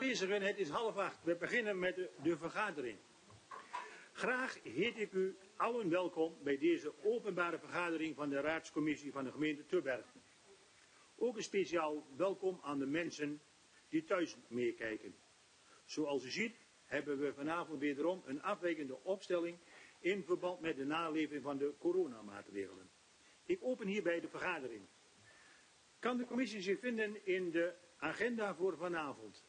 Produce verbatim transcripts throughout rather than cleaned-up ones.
aanwezigen, het is half acht. We beginnen met de, de vergadering. Graag heet ik u allen welkom bij deze openbare vergadering van de raadscommissie van de gemeente Tubbergen. Ook een speciaal welkom aan de mensen die thuis meekijken. Zoals u ziet hebben we vanavond wederom een afwijkende opstelling in verband met de naleving van de coronamaatregelen. Ik open hierbij de vergadering. Kan de commissie zich vinden in de agenda voor vanavond?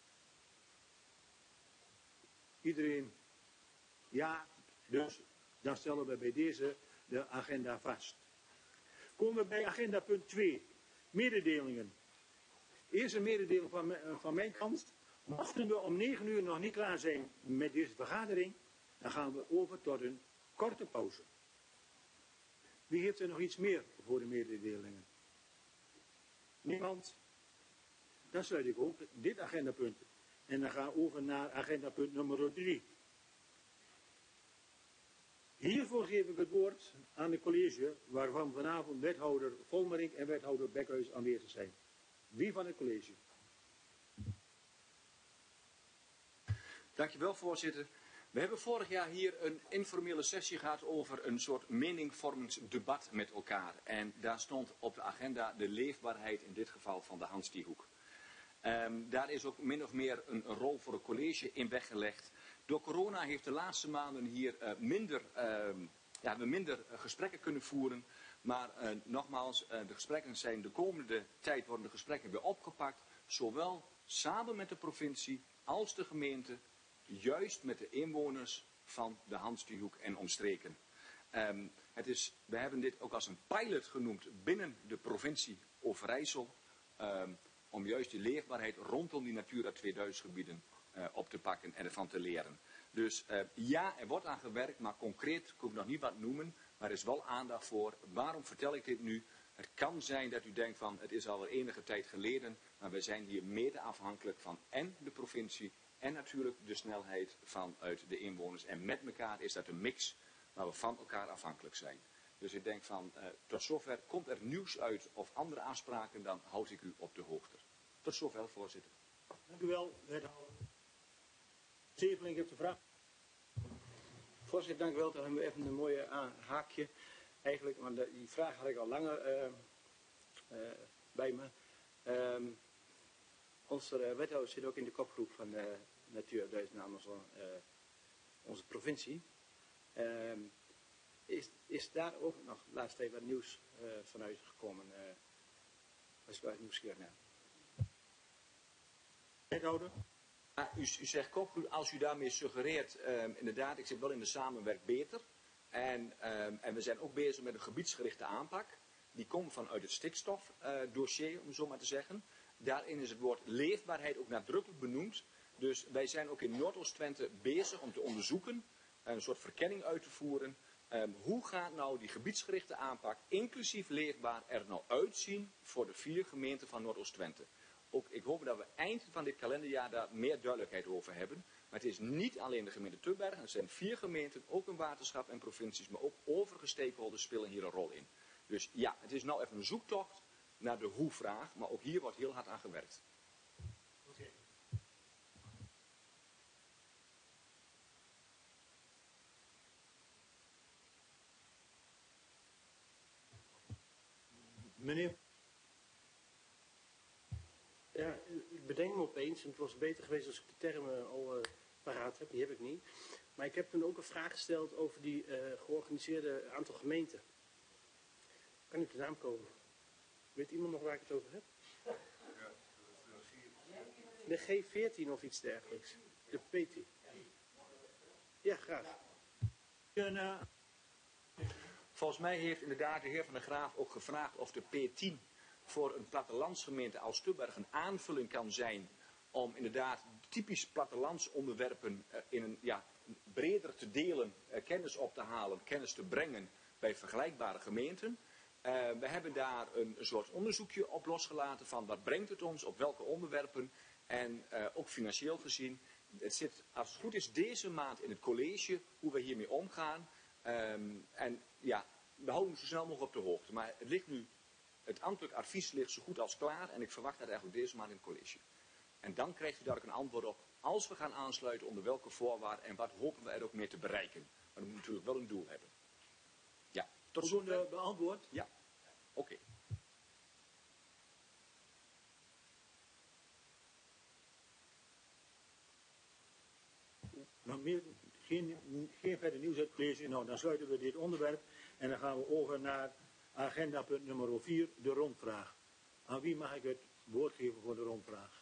Iedereen? Ja, dus dan stellen we bij deze de agenda vast. Komen we bij agenda punt twee. Mededelingen. Eerst een mededeling van, van mijn kant. Mochten we om negen uur nog niet klaar zijn met deze vergadering, dan gaan we over tot een korte pauze. Wie heeft er nog iets meer voor de mededelingen? Niemand? Dan sluit ik ook dit agendapunt. En dan gaan we over naar agendapunt nummer drie. Hiervoor geef ik het woord aan het college, waarvan vanavond wethouder Volmerink en wethouder Bekhuis aanwezig zijn. Wie van het college? Dankjewel, voorzitter. We hebben vorig jaar hier een informele sessie gehad over een soort meningvormend debat met elkaar. En daar stond op de agenda de leefbaarheid, in dit geval van de Hansdiehoek. Um, daar is ook min of meer een, een rol voor het college in weggelegd. Door corona heeft de laatste maanden hier uh, minder, uh, ja, we minder uh, gesprekken kunnen voeren. Maar uh, nogmaals, uh, de gesprekken zijn de komende tijd worden de gesprekken weer opgepakt. Zowel samen met de provincie als de gemeente. Juist met de inwoners van de Hansdiehoek en omstreken. Um, het is, we hebben dit ook als een pilot genoemd binnen de provincie Overijssel. Um, om juist die leefbaarheid rondom die Natura tweeduizend gebieden uh, op te pakken en ervan te leren. Dus uh, ja, er wordt aan gewerkt, maar concreet kan ik nog niet wat noemen. Maar er is wel aandacht voor. Waarom vertel ik dit nu? Het kan zijn dat u denkt van het is al enige tijd geleden. Maar wij zijn hier mede afhankelijk van en de provincie. En natuurlijk de snelheid vanuit de inwoners. En met elkaar is dat een mix waar we van elkaar afhankelijk zijn. Dus ik denk van, uh, tot zover komt er nieuws uit of andere afspraken, dan houd ik u op de hoogte. Tot zover, voorzitter. Dank u wel, wethouder. Steveling heeft de vraag. Voorzitter, dank u wel. Dan hebben we even een mooie uh, haakje. Eigenlijk, want de, die vraag had ik al langer uh, uh, bij me. Um, onze uh, wethouder zit ook in de kopgroep van uh, Natura duizend namens uh, onze provincie. Uh, is, is daar ook nog laatst even wat nieuws uh, vanuit gekomen? Uh, was ik wel nieuwsgierig naar. Wethouder? Ja, u, u zegt kopgroep, als u daarmee suggereert, um, inderdaad, ik zit wel in de samenwerk beter. En, um, en we zijn ook bezig met een gebiedsgerichte aanpak. Die komt vanuit het stikstofdossier, uh, om zo maar te zeggen. Daarin is het woord leefbaarheid ook nadrukkelijk benoemd. Dus wij zijn ook in Noordoost-Twente bezig om te onderzoeken, een soort verkenning uit te voeren. Um, hoe gaat nou die gebiedsgerichte aanpak, inclusief leefbaar, er nou uitzien voor de vier gemeenten van Noordoost-Twente? Ook, ik hoop dat we eind van dit kalenderjaar daar meer duidelijkheid over hebben. Maar het is niet alleen de gemeente Tubbergen, het zijn vier gemeenten, ook een waterschap en provincies, maar ook overige stakeholders spelen hier een rol in. Dus ja, het is nou even een zoektocht naar de hoe-vraag, maar ook hier wordt heel hard aan gewerkt. Okay. Meneer? Ja, ik bedenk me opeens, en het was beter geweest als ik de termen al uh, paraat heb, die heb ik niet. Maar ik heb toen ook een vraag gesteld over die uh, georganiseerde aantal gemeenten. Kan ik de naam komen? Weet iemand nog waar ik het over heb? De G veertien of iets dergelijks. De P T. Ja, graag. Volgens mij heeft inderdaad de heer Van der Graaf ook gevraagd of de P tien voor een plattelandsgemeente als Tubbergen een aanvulling kan zijn om inderdaad typisch plattelandsonderwerpen uh, in een ja, breder te delen, uh, kennis op te halen, kennis te brengen bij vergelijkbare gemeenten. Uh, we hebben daar een, een soort onderzoekje op losgelaten van wat brengt het ons, op welke onderwerpen en uh, ook financieel gezien. Het zit, als het goed is, deze maand in het college hoe we hiermee omgaan. Um, en ja, we houden zo snel mogelijk op de hoogte. Maar het ligt nu, het ambtelijk advies ligt zo goed als klaar en ik verwacht dat eigenlijk deze maand in het college. En dan krijgt u daar ook een antwoord op. Als we gaan aansluiten, onder welke voorwaarden en wat hopen we er ook mee te bereiken. Maar dan moet natuurlijk wel een doel hebben. Ja, tot Voldoende zover. beantwoord? Ja, oké. Okay. Nog meer, geen, geen verder nieuws uit lezen. Nou, dan sluiten we dit onderwerp en dan gaan we over naar agenda punt nummer vier, de rondvraag. Aan wie mag ik het woord geven voor de rondvraag?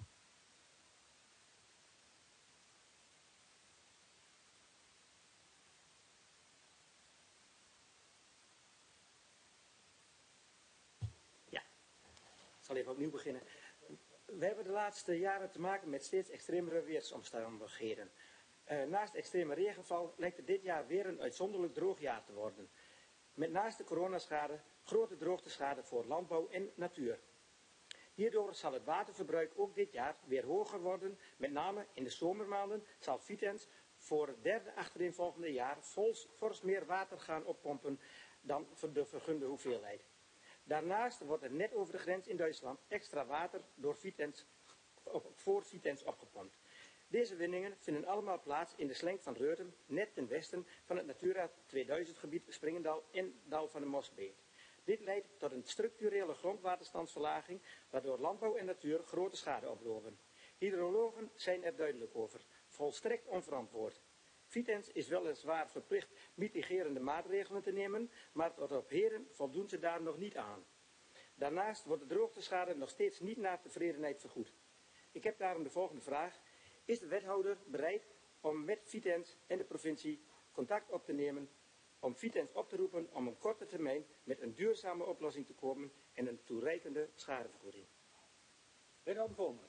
Ja, ik zal even opnieuw beginnen. We hebben de laatste jaren te maken met steeds extremere weersomstandigheden. Uh, naast extreme regenval lijkt het dit jaar weer een uitzonderlijk droog jaar te worden. Met naast de coronaschade grote droogteschade voor landbouw en natuur. Hierdoor zal het waterverbruik ook dit jaar weer hoger worden. Met name in de zomermaanden zal Vitens voor het derde achtereenvolgende jaar fors meer water gaan oppompen dan voor de vergunde hoeveelheid. Daarnaast wordt er net over de grens in Duitsland extra water door Vitens, op, voor Vitens opgepompt. Deze winningen vinden allemaal plaats in de slenk van Reuten, net ten westen van het Natura tweeduizend gebied Springendal en Dal van de Mosbeek. Dit leidt tot een structurele grondwaterstandsverlaging, waardoor landbouw en natuur grote schade oplopen. Hydrologen zijn er duidelijk over, volstrekt onverantwoord. Vitens is weliswaar verplicht mitigerende maatregelen te nemen, maar tot op heden voldoen ze daar nog niet aan. Daarnaast wordt de droogteschade nog steeds niet naar tevredenheid vergoed. Ik heb daarom de volgende vraag. Is de wethouder bereid om met Vitens en de provincie contact op te nemen om Vitens op te roepen om op korte termijn met een duurzame oplossing te komen en een toereikende schadevergoeding? Wethouder Volmer.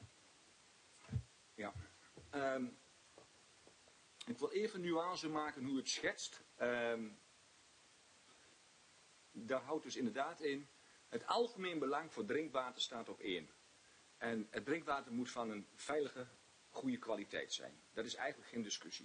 Ja. Um, ik wil even nuance maken hoe u het schetst. Um, daar houdt dus inderdaad in, het algemeen belang voor drinkwater staat op één. En het drinkwater moet van een veilige, goede kwaliteit zijn. Dat is eigenlijk geen discussie.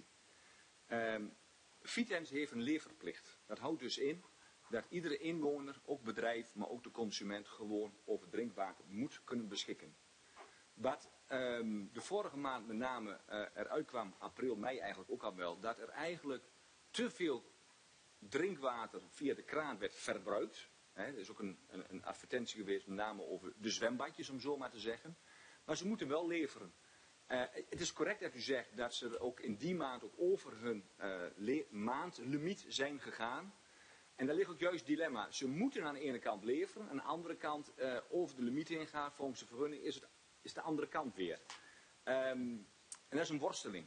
Um, Vitens heeft een leverplicht. Dat houdt dus in dat iedere inwoner, ook bedrijf, maar ook de consument gewoon over drinkwater moet kunnen beschikken. Wat um, de vorige maand met name uh, eruit kwam, april, mei eigenlijk ook al wel, dat er eigenlijk te veel drinkwater via de kraan werd verbruikt. He, er is ook een, een, een advertentie geweest, met name over de zwembadjes, om zo maar te zeggen. Maar ze moeten wel leveren. Uh, het is correct dat u zegt dat ze ook in die maand ook over hun uh, maandlimiet zijn gegaan. En daar ligt ook juist het dilemma. Ze moeten aan de ene kant leveren, aan de andere kant uh, over de limiet heen gaan. Volgens de vergunning is het is de andere kant weer. Um, en dat is een worsteling.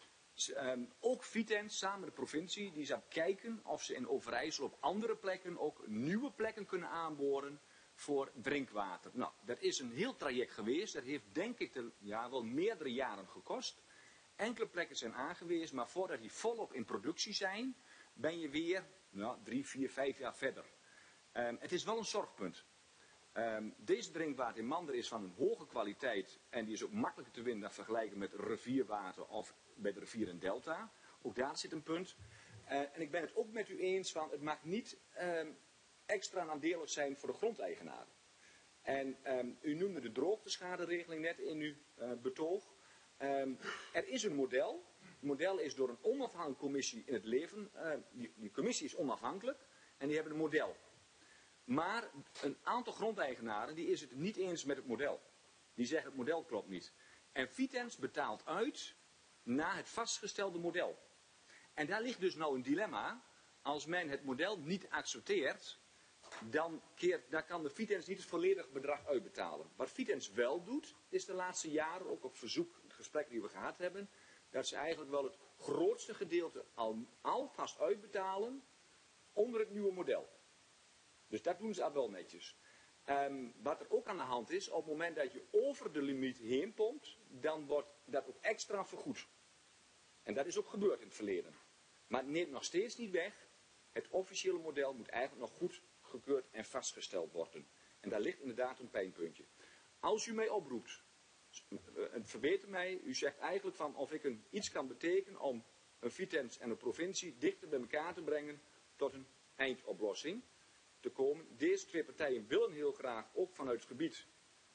Um, ook Vitens, samen met de provincie, die zal kijken of ze in Overijssel op andere plekken ook nieuwe plekken kunnen aanboren voor drinkwater. Nou, dat is een heel traject geweest. Dat heeft denk ik de, ja, wel meerdere jaren gekost. Enkele plekken zijn aangewezen, maar voordat die volop in productie zijn, ben je weer nou, drie, vier, vijf jaar verder. Um, het is wel een zorgpunt. Um, deze drinkwater in Manderen is van een hoge kwaliteit en die is ook makkelijker te winnen dan vergelijken met rivierwater of bij de rivier en delta. Ook daar zit een punt. Uh, en ik ben het ook met u eens van het mag niet um, extra nadelig zijn voor de grondeigenaren. En um, u noemde de droogteschaderegeling net in uw uh, betoog. Um, er is een model. Het model is door een onafhankelijke commissie in het leven. Uh, die, die commissie is onafhankelijk en die hebben een model. Maar een aantal grondeigenaren die is het niet eens met het model. Die zeggen het model klopt niet. En Vitens betaalt uit naar het vastgestelde model. En daar ligt dus nou een dilemma. Als men het model niet accepteert, dan, keert, dan kan de Vitens niet het volledige bedrag uitbetalen. Wat Vitens wel doet, is de laatste jaren, ook op verzoek, het gesprek die we gehad hebben, dat ze eigenlijk wel het grootste gedeelte al, alvast uitbetalen onder het nieuwe model. Dus dat doen ze al wel netjes. Um, wat er ook aan de hand is, op het moment dat je over de limiet heen pompt, dan wordt dat ook extra vergoed. En dat is ook gebeurd in het verleden. Maar het neemt nog steeds niet weg. Het officiële model moet eigenlijk nog goed gekeurd en vastgesteld worden. En daar ligt inderdaad een pijnpuntje. Als u mij oproept, en verbeter mij, u zegt eigenlijk van of ik een, iets kan betekenen om een Vitens en een provincie dichter bij elkaar te brengen tot een eindoplossing te komen. Deze twee partijen willen heel graag, ook vanuit het gebied,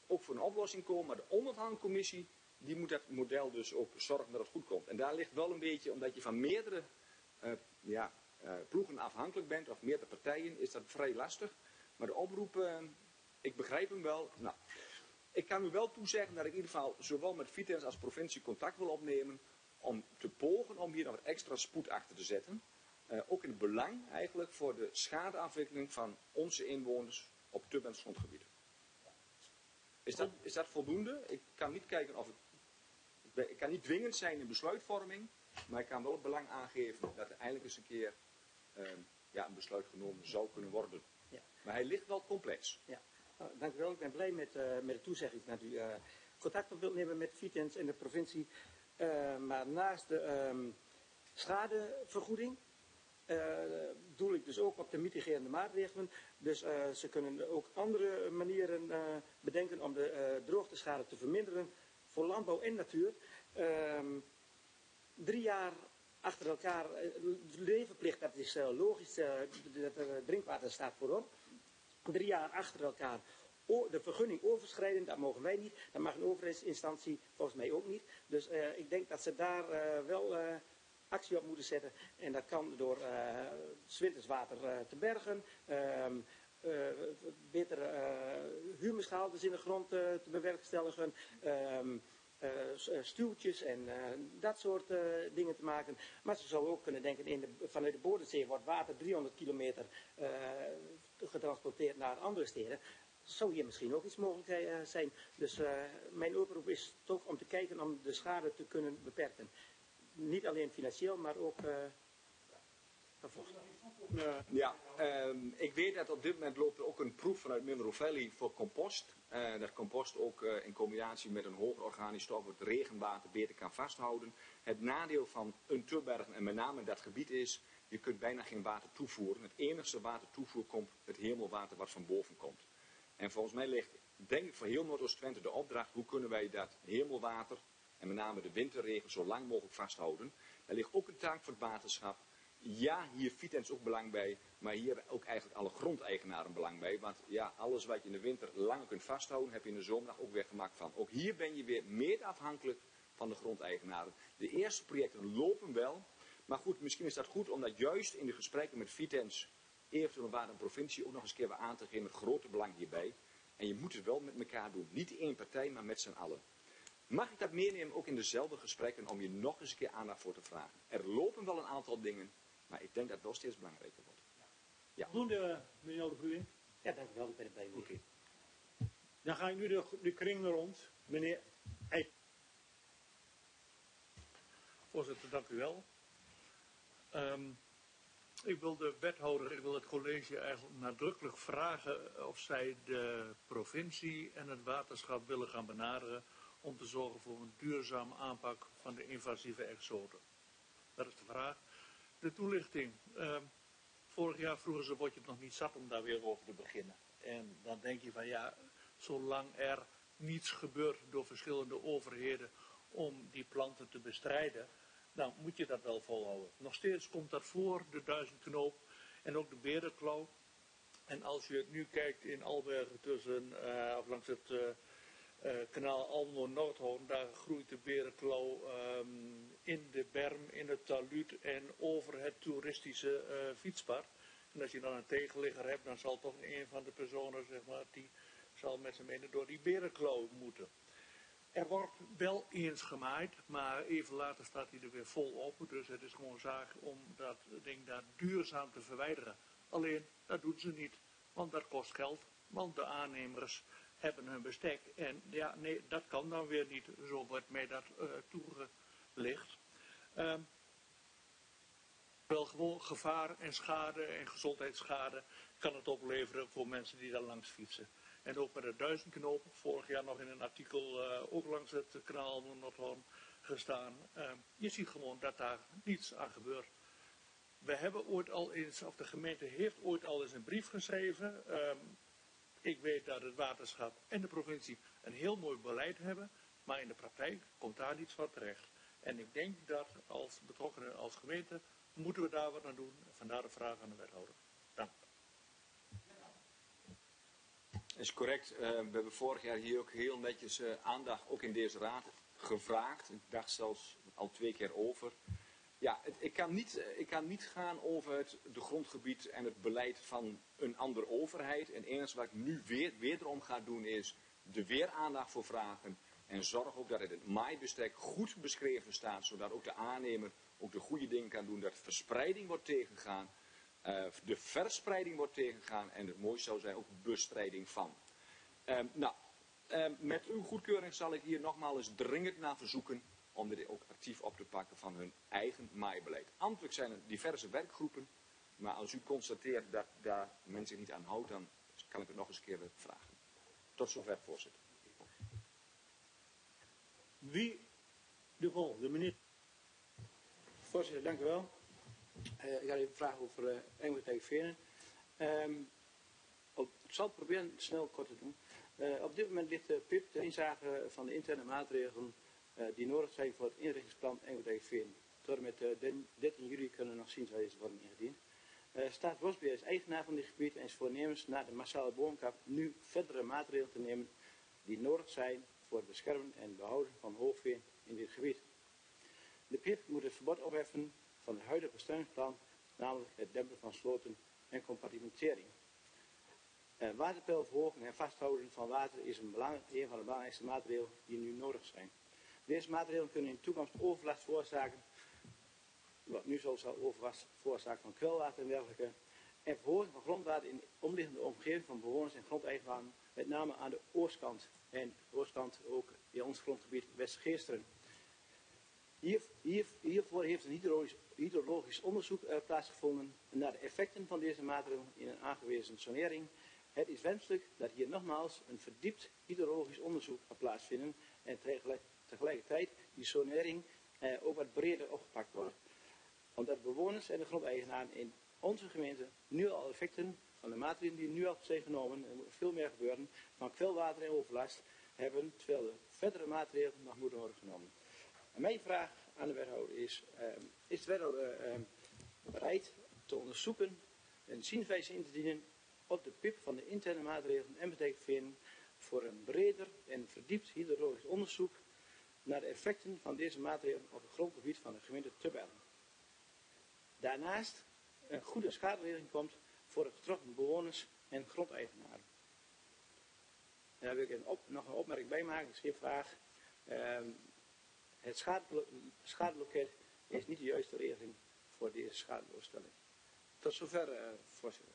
ook voor een oplossing komen, maar de onderhandelcommissie die moet dat model dus ook zorgen dat het goed komt. En daar ligt wel een beetje, omdat je van meerdere uh, ja, uh, ploegen afhankelijk bent, of meerdere partijen, is dat vrij lastig. Maar de oproep, uh, ik begrijp hem wel. Nou, ik kan u wel toezeggen dat ik in ieder geval zowel met Vitens als provincie contact wil opnemen om te pogen om hier nog wat extra spoed achter te zetten. Uh, ook in het belang eigenlijk voor de schadeafwikkeling van onze inwoners op Tubbens grondgebied. Is dat, is dat voldoende? Ik kan niet kijken of het, ik kan niet dwingend zijn in besluitvorming, maar ik kan wel het belang aangeven dat er eindelijk eens een keer uh, ja, een besluit genomen zou kunnen worden. Ja. Maar hij ligt wel complex. Ja. Nou, dank u wel. Ik ben blij met, uh, met de toezegging dat u uh, contact op wilt nemen met Vitens en de provincie. Uh, maar naast de um, schadevergoeding uh, doel ik dus ook op de mitigerende maatregelen. Dus uh, ze kunnen ook andere manieren uh, bedenken om de uh, droogteschade te verminderen voor landbouw en natuur. Uh, drie jaar achter elkaar, uh, de levenplicht, dat is uh, logisch, uh, dat uh, drinkwater staat voorop. Drie jaar achter elkaar de vergunning overschrijden, dat mogen wij niet. Dat mag een overheidsinstantie volgens mij ook niet. Dus uh, ik denk dat ze daar uh, wel uh, actie op moeten zetten. En dat kan door uh, 's winters water uh, te bergen, uh, uh, betere uh, humusgehaltes in de grond uh, te bewerkstelligen, uh, uh, stuwtjes en uh, dat soort uh, dingen te maken. Maar ze zouden ook kunnen denken, in de, vanuit de Bodensee wordt water driehonderd kilometer uh, getransporteerd naar andere steden. Zou hier misschien ook iets mogelijk uh, zijn. Dus uh, mijn oproep is toch om te kijken om de schade te kunnen beperken. Niet alleen financieel, maar ook uh, uh, Ja, um, ik weet dat op dit moment loopt er ook een proef vanuit Mineral Valley voor compost. Uh, dat compost ook uh, in combinatie met een hoger organisch stof het regenwater beter kan vasthouden. Het nadeel van een Tubbergen en met name dat gebied is, je kunt bijna geen water toevoeren. Het enigste water toevoer komt het hemelwater wat van boven komt. En volgens mij ligt, denk ik, voor heel Noordoost-Twente de opdracht, hoe kunnen wij dat hemelwater en met name de winterregen zo lang mogelijk vasthouden. Daar ligt ook een taak voor het waterschap. Ja, hier Vitens ook belang bij, maar hier hebben ook eigenlijk alle grondeigenaren belang bij. Want ja, alles wat je in de winter langer kunt vasthouden, heb je in de zomer ook weer gemaakt van. Ook hier ben je weer meer afhankelijk van de grondeigenaren. De eerste projecten lopen wel, maar goed, misschien is dat goed om dat juist in de gesprekken met Vitens, eventueel waar een provincie ook nog eens een keer weer aan te geven met grote belang hierbij. En je moet het wel met elkaar doen. Niet één partij, maar met z'n allen. Mag ik dat meenemen ook in dezelfde gesprekken om je nog eens een keer aandacht voor te vragen? Er lopen wel een aantal dingen, maar ik denk dat het wel steeds belangrijker wordt. Ja. Voldoende, meneer Oudebroeien? Ja, dank u wel. Ik ben erbij. Oké. Okay. Dan ga ik nu de, de kring rond. Meneer Eijk. Voorzitter, dank u wel. Um, Ik wil de wethouder, ik wil het college eigenlijk nadrukkelijk vragen of zij de provincie en het waterschap willen gaan benaderen om te zorgen voor een duurzame aanpak van de invasieve exoten. Dat is de vraag. De toelichting. Uh, vorig jaar vroegen ze, word je het nog niet zat om daar weer over te beginnen. En dan denk je van ja, zolang er niets gebeurt door verschillende overheden om die planten te bestrijden, nou, moet je dat wel volhouden. Nog steeds komt dat voor, de duizendknoop en ook de berenklauw. En als je nu kijkt in Albergen tussen, uh, of langs het uh, uh, kanaal Almelo-Noordhoorn, daar groeit de berenklauw um, in de berm, in het taluut en over het toeristische uh, fietspad. En als je dan een tegenligger hebt, dan zal toch een van de personen, zeg maar, die zal met z'n menen door die berenklauw moeten. Er wordt wel eens gemaaid, maar even later staat hij er weer vol op. Dus het is gewoon zaak om dat ding daar duurzaam te verwijderen. Alleen, dat doen ze niet, want dat kost geld. Want de aannemers hebben hun bestek. En ja, nee, dat kan dan weer niet. Zo wordt mij dat uh, toegelicht. Uh, wel gewoon gevaar en schade en gezondheidsschade kan het opleveren voor mensen die daar langs fietsen. En ook met de duizendknoop, vorig jaar nog in een artikel uh, ook langs het kanaal Noordhoorn gestaan. Uh, je ziet gewoon dat daar niets aan gebeurt. We hebben ooit al eens, of de gemeente heeft ooit al eens een brief geschreven. Uh, ik weet dat het waterschap en de provincie een heel mooi beleid hebben, maar in de praktijk komt daar niets van terecht. En ik denk dat als betrokkenen, als gemeente, moeten we daar wat aan doen. Vandaar de vraag aan de wethouder. Dank. is correct. Uh, we hebben vorig jaar hier ook heel netjes uh, aandacht, ook in deze raad, gevraagd. Ik dacht zelfs al twee keer over. Ja, het, ik, kan niet, ik kan niet gaan over het de grondgebied en het beleid van een andere overheid. En het enige wat ik nu weer, wederom ga doen is er weer aandacht voor vragen. En zorg ook dat het, het maaibestek goed beschreven staat, zodat ook de aannemer ook de goede dingen kan doen. Dat verspreiding wordt tegengegaan, uh, de verspreiding wordt tegengegaan en het mooiste zou zijn ook bestrijding van. Uh, nou, uh, met uw goedkeuring zal ik hier nogmaals eens dringend naar verzoeken om dit ook actief op te pakken van hun eigen maaibeleid. Ambtelijk zijn er diverse werkgroepen, maar als u constateert dat daar men zich niet aan houdt, dan kan ik het nog eens een keer vragen. Tot zover, voorzitter. Wie de volgende, meneer? Voorzitter, dank u wel. Uh, ik ga even vragen over uh, Engelbeek-Venen. Um, ik zal het proberen snel kort te doen. Uh, op dit moment ligt de P I P ter inzage van de interne maatregelen uh, die nodig zijn voor het inrichtingsplan Engelbeek-Venen. Tot en met uh, dertien juli kunnen we nog zien waar deze worden ingediend. Uh, Staatsbosbeheer is eigenaar van dit gebied en is voornemens na de massale boomkap nu verdere maatregelen te nemen die nodig zijn voor het beschermen en behouden van hoogveen in dit gebied. De P I P moet het verbod opheffen van het huidige bestemmingsplan, namelijk het dempen van sloten en compartimentering. Uh, waterpeilverhoging en vasthouden van water is een, belang, een van de belangrijkste maatregelen die nu nodig zijn. Deze maatregelen kunnen in de toekomst overlast veroorzaken, wat nu zo zal overlast veroorzaken van kwelwater en dergelijke, en verhoging van grondwater in de omliggende omgeving van bewoners en grondeigenaren, met name aan de oostkant en de oostkant ook in ons grondgebied Westgeesteren. Hier, hier, hiervoor heeft een hydrologisch, hydrologisch onderzoek uh, plaatsgevonden naar de effecten van deze maatregelen in een aangewezen zonering. Het is wenselijk dat hier nogmaals een verdiept hydrologisch onderzoek gaat plaatsvinden en tegelijk, tegelijkertijd die zonering uh, ook wat breder opgepakt wordt. Omdat bewoners en de grondeigenaren in onze gemeente nu al effecten van de maatregelen die nu al zijn genomen, er moet veel meer gebeuren, van kwelwater en overlast hebben, terwijl de verdere maatregelen nog moeten worden genomen. En mijn vraag aan de wethouder is, uh, is de wethouder uh, bereid te onderzoeken en zienswijze in te dienen op de P I P van de interne maatregelen en Engelbeek-Venen voor een breder en verdiept hydrologisch onderzoek naar de effecten van deze maatregelen op het grondgebied van de gemeente Tubbergen. Daarnaast een goede schaderegeling komt voor de getroffen bewoners en grondeigenaren. Daar wil ik een op, nog een opmerking bij maken, dat is geen vraag. Uh, het schadelo schadeloket is niet de juiste regeling voor deze schadeloosstelling. Tot zover, uh, voorzitter.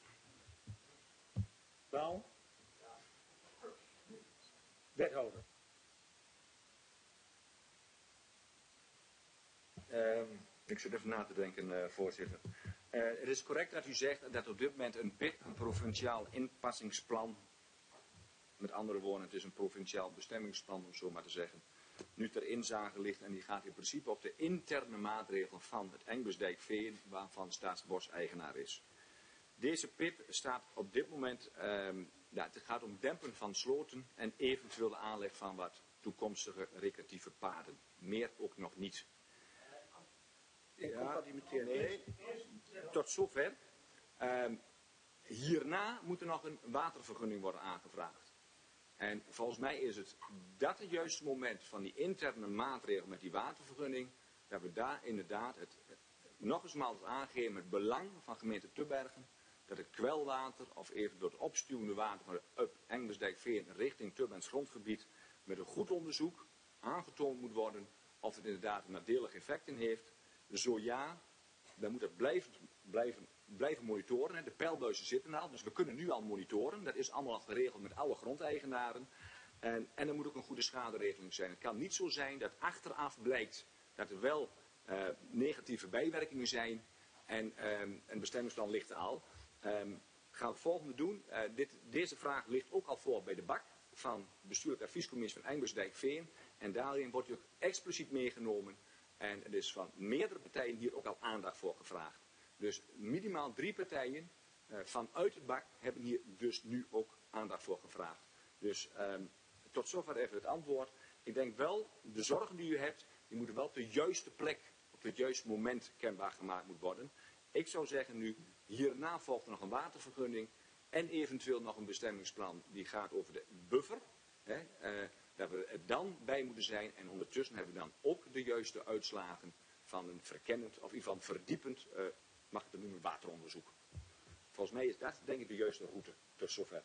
Wel? Wethouder. Um, ik zit even na te denken, uh, voorzitter. Uh, het is correct dat u zegt dat op dit moment een P I P, een provinciaal inpassingsplan, met andere woorden, het is een provinciaal bestemmingsplan, om zo maar te zeggen, nu ter inzage ligt en die gaat in principe op de interne maatregelen van het Engelbeek-Veen, waarvan Staatsbos eigenaar is. Deze P I P staat op dit moment, um, ja, het gaat om dempen van sloten en eventueel de aanleg van wat toekomstige recreatieve paden. Meer ook nog niet. Ja, nee, tot zover. Um, hierna moet er nog een watervergunning worden aangevraagd. En volgens mij is het dat het juiste moment van die interne maatregel met die watervergunning, dat we daar inderdaad het, het nog eens maal aangeven het belang van gemeente Tubbergen, dat het kwelwater of even door het opstuwende water van de Engelbeek-Veen richting Tubbergens grondgebied met een goed onderzoek aangetoond moet worden of het inderdaad een nadelig effect in heeft. Zo ja, dan moet het blijven, blijven, blijven monitoren. De pijlbuizen zitten al, dus we kunnen nu al monitoren. Dat is allemaal al geregeld met alle grondeigenaren. En, en er moet ook een goede schaderegeling zijn. Het kan niet zo zijn dat achteraf blijkt dat er wel uh, negatieve bijwerkingen zijn en um, een bestemmingsplan ligt er al. Um, gaan we het volgende doen. Uh, dit, deze vraag ligt ook al voor bij de B A C van de bestuurlijke adviescommissie van Engelbeek-Veen. En daarin wordt ook expliciet meegenomen. En er is van meerdere partijen hier ook al aandacht voor gevraagd. Dus minimaal drie partijen uh, vanuit het B A C hebben hier dus nu ook aandacht voor gevraagd. Dus um, tot zover even het antwoord. Ik denk wel, de zorgen die u hebt, die moeten wel op de juiste plek, op het juiste moment kenbaar gemaakt moeten worden. Ik zou zeggen nu, hierna volgt er nog een watervergunning. En eventueel nog een bestemmingsplan die gaat over de buffer. Hè, uh, dat we er dan bij moeten zijn. En ondertussen hebben we dan ook de juiste uitslagen van een verkennend of in ieder geval verdiepend, uh, mag ik het noemen, wateronderzoek. Volgens mij is dat denk ik de juiste route tot zover.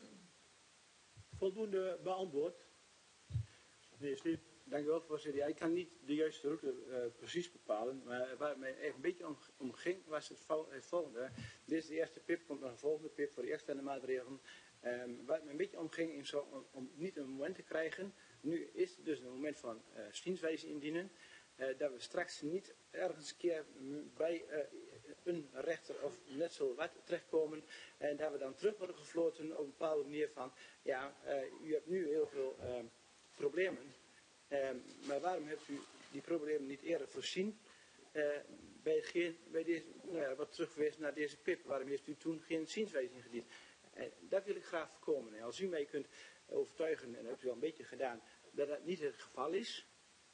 Voldoende beantwoord. Meneer Stiep. Dank u wel, voorzitter. Ja, ik kan niet de juiste route uh, precies bepalen, maar waar het mij even een beetje om, om ging, was het, vol, het volgende. Dit is de eerste pip, komt nog een volgende pip voor de externe maatregelen. Um, waar het mij een beetje om ging, is om, om niet een moment te krijgen. Nu is het dus een moment van uh, zienswijze indienen. Uh, dat we straks niet ergens een keer bij uh, een rechter of net zo wat terechtkomen. En dat we dan terug worden gefloten op een bepaalde manier van, ja, uh, u hebt nu heel veel uh, problemen. Um, maar waarom hebt u die problemen niet eerder voorzien? Uh, bij, geen, bij deze, nou ja, wat teruggewezen naar deze pip, waarom heeft u toen geen zienswijze ingediend? En dat wil ik graag voorkomen. En als u mij kunt overtuigen, en dat hebt u al een beetje gedaan, dat dat niet het geval is.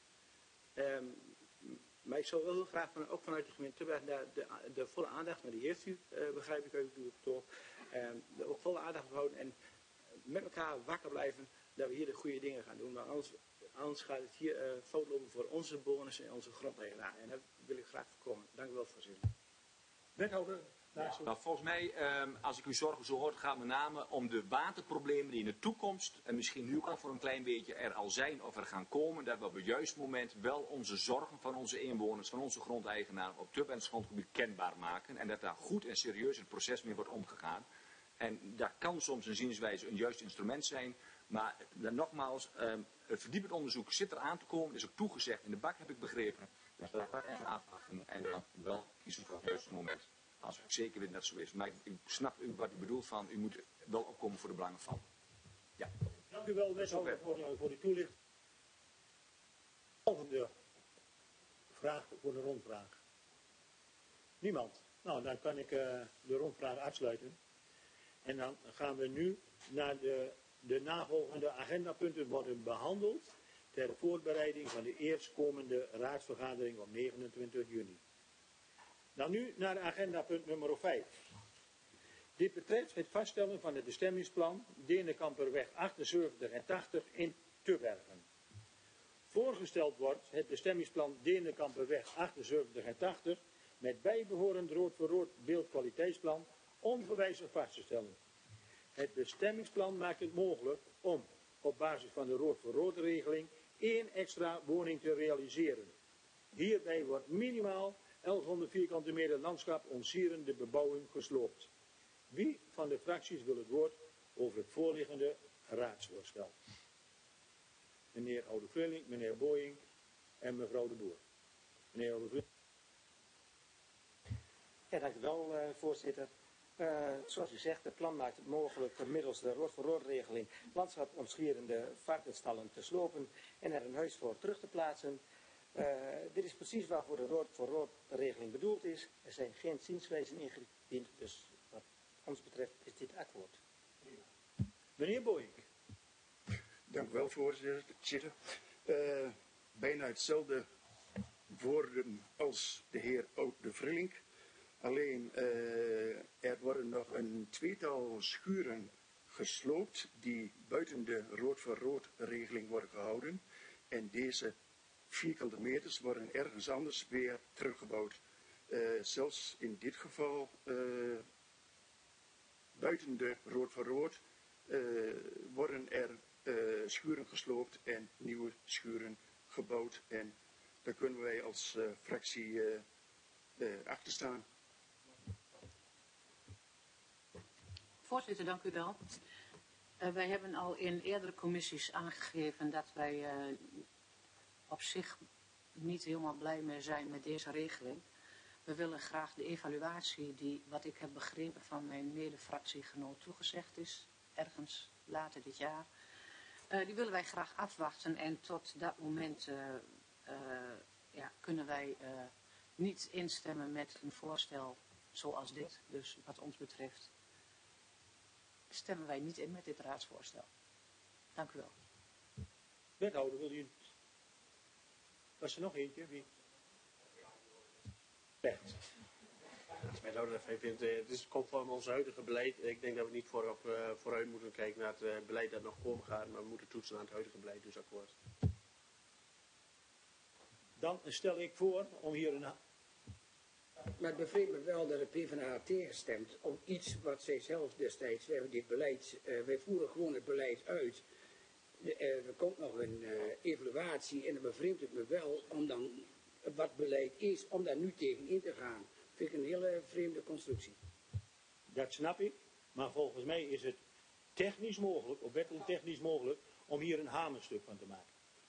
Um, maar ik zou wel heel graag, van, ook vanuit de gemeente Tubbergen, de, de, de volle aandacht, maar die heeft u, uh, begrijp ik uit uw betoog, um, de ook volle aandacht houden en met elkaar wakker blijven dat we hier de goede dingen gaan doen. Maar anders, anders gaat het hier uh, fout lopen voor onze bewoners en onze grondeigenaar. En dat wil ik graag voorkomen. Dank u wel, voorzitter. Wethouder. Ja, nou, volgens mij, um, als ik uw zorgen zo hoor, gaat het met name om de waterproblemen die in de toekomst, en misschien nu ook al voor een klein beetje, er al zijn of er gaan komen, dat we op het juiste moment wel onze zorgen van onze inwoners, van onze grondeigenaren op Tubbergens grondgebied kenbaar maken. En dat daar goed en serieus het proces mee wordt omgegaan. En dat kan soms een zienswijze een juist instrument zijn. Maar dan nogmaals, um, het verdiepend onderzoek zit er aan te komen, is ook toegezegd. In de bak heb ik begrepen. Dus dat gaat even afwachten en dan wel kiezen voor het juiste moment. Als ik zeker weet dat het zo is. Maar ik, ik snap u wat u bedoelt van, u moet wel opkomen voor de belangen van. Ja. Dank u wel, wethouder, voor, uh, voor de toelichting. Volgende vraag voor de rondvraag. Niemand. Nou, dan kan ik uh, de rondvraag afsluiten. En dan gaan we nu naar de, de navolgende agendapunten worden behandeld ter voorbereiding van de eerstkomende raadsvergadering op negenentwintig juni. Dan nu naar agendapunt nummer vijf. Dit betreft het vaststellen van het bestemmingsplan Denenkamperweg achtenzeventig en tachtig in Tubbergen. Voorgesteld wordt het bestemmingsplan Denenkamperweg achtenzeventig en tachtig met bijbehorend rood voor rood beeldkwaliteitsplan ongewijzigd vast te stellen. Het bestemmingsplan maakt het mogelijk om op basis van de rood voor rood regeling één extra woning te realiseren. Hierbij wordt minimaal elfhonderd vierkante meter landschap ontsierende bebouwing gesloopt. Wie van de fracties wil het woord over het voorliggende raadsvoorstel? Meneer Oude-Vlelink, meneer Boying en mevrouw de Boer. Meneer Oude-Vlelink. Ja, dank u wel, uh, voorzitter. Uh, zoals u zegt, het plan maakt het mogelijk middels de rood voor rood regeling landschap ontschierende varkensstallen te slopen en er een huis voor terug te plaatsen. Uh, dit is precies waarvoor de rood voor rood regeling bedoeld is. Er zijn geen zienswijzen ingediend, dus wat ons betreft is dit akkoord. Meneer Boying. Dank u wel, voorzitter. Uh, bijna hetzelfde woorden als de heer Oude-Vlelink. Alleen uh, er worden nog een tweetal schuren gesloopt die buiten de rood voor rood regeling worden gehouden. En deze vierkante meters worden ergens anders weer teruggebouwd. Uh, zelfs in dit geval uh, buiten de rood voor rood uh, worden er uh, schuren gesloopt en nieuwe schuren gebouwd. En daar kunnen wij als uh, fractie uh, uh, achter staan. Voorzitter, dank u wel. Uh, wij hebben al in eerdere commissies aangegeven dat wij uh, op zich niet helemaal blij mee zijn met deze regeling. We willen graag de evaluatie die, wat ik heb begrepen van mijn medefractiegenoot toegezegd is, ergens later dit jaar. Uh, die willen wij graag afwachten en tot dat moment uh, uh, ja, kunnen wij uh, niet instemmen met een voorstel zoals dit. Dus wat ons betreft stemmen wij niet in met dit raadsvoorstel. Dank u wel. Wethouder, wil u... Was er nog eentje? Wie? Bert. Als wethouder F V vindt, uh, het is conform ons huidige beleid. Ik denk dat we niet voorop, uh, vooruit moeten kijken naar het uh, beleid dat nog komen gaat, maar we moeten toetsen aan het huidige beleid, dus akkoord. Dan stel ik voor om hier een... Maar het bevreemdt me wel dat de PvdA tegenstemt op iets wat zij zelf destijds, we hebben dit beleid, uh, wij voeren gewoon het beleid uit. De, uh, er komt nog een uh, evaluatie en dan bevreemdt het me wel om dan wat beleid is, om daar nu tegen in te gaan. Vind ik een hele vreemde constructie. Dat snap ik, maar volgens mij is het technisch mogelijk, of wettelijk technisch mogelijk, om hier een hamerstuk van te maken.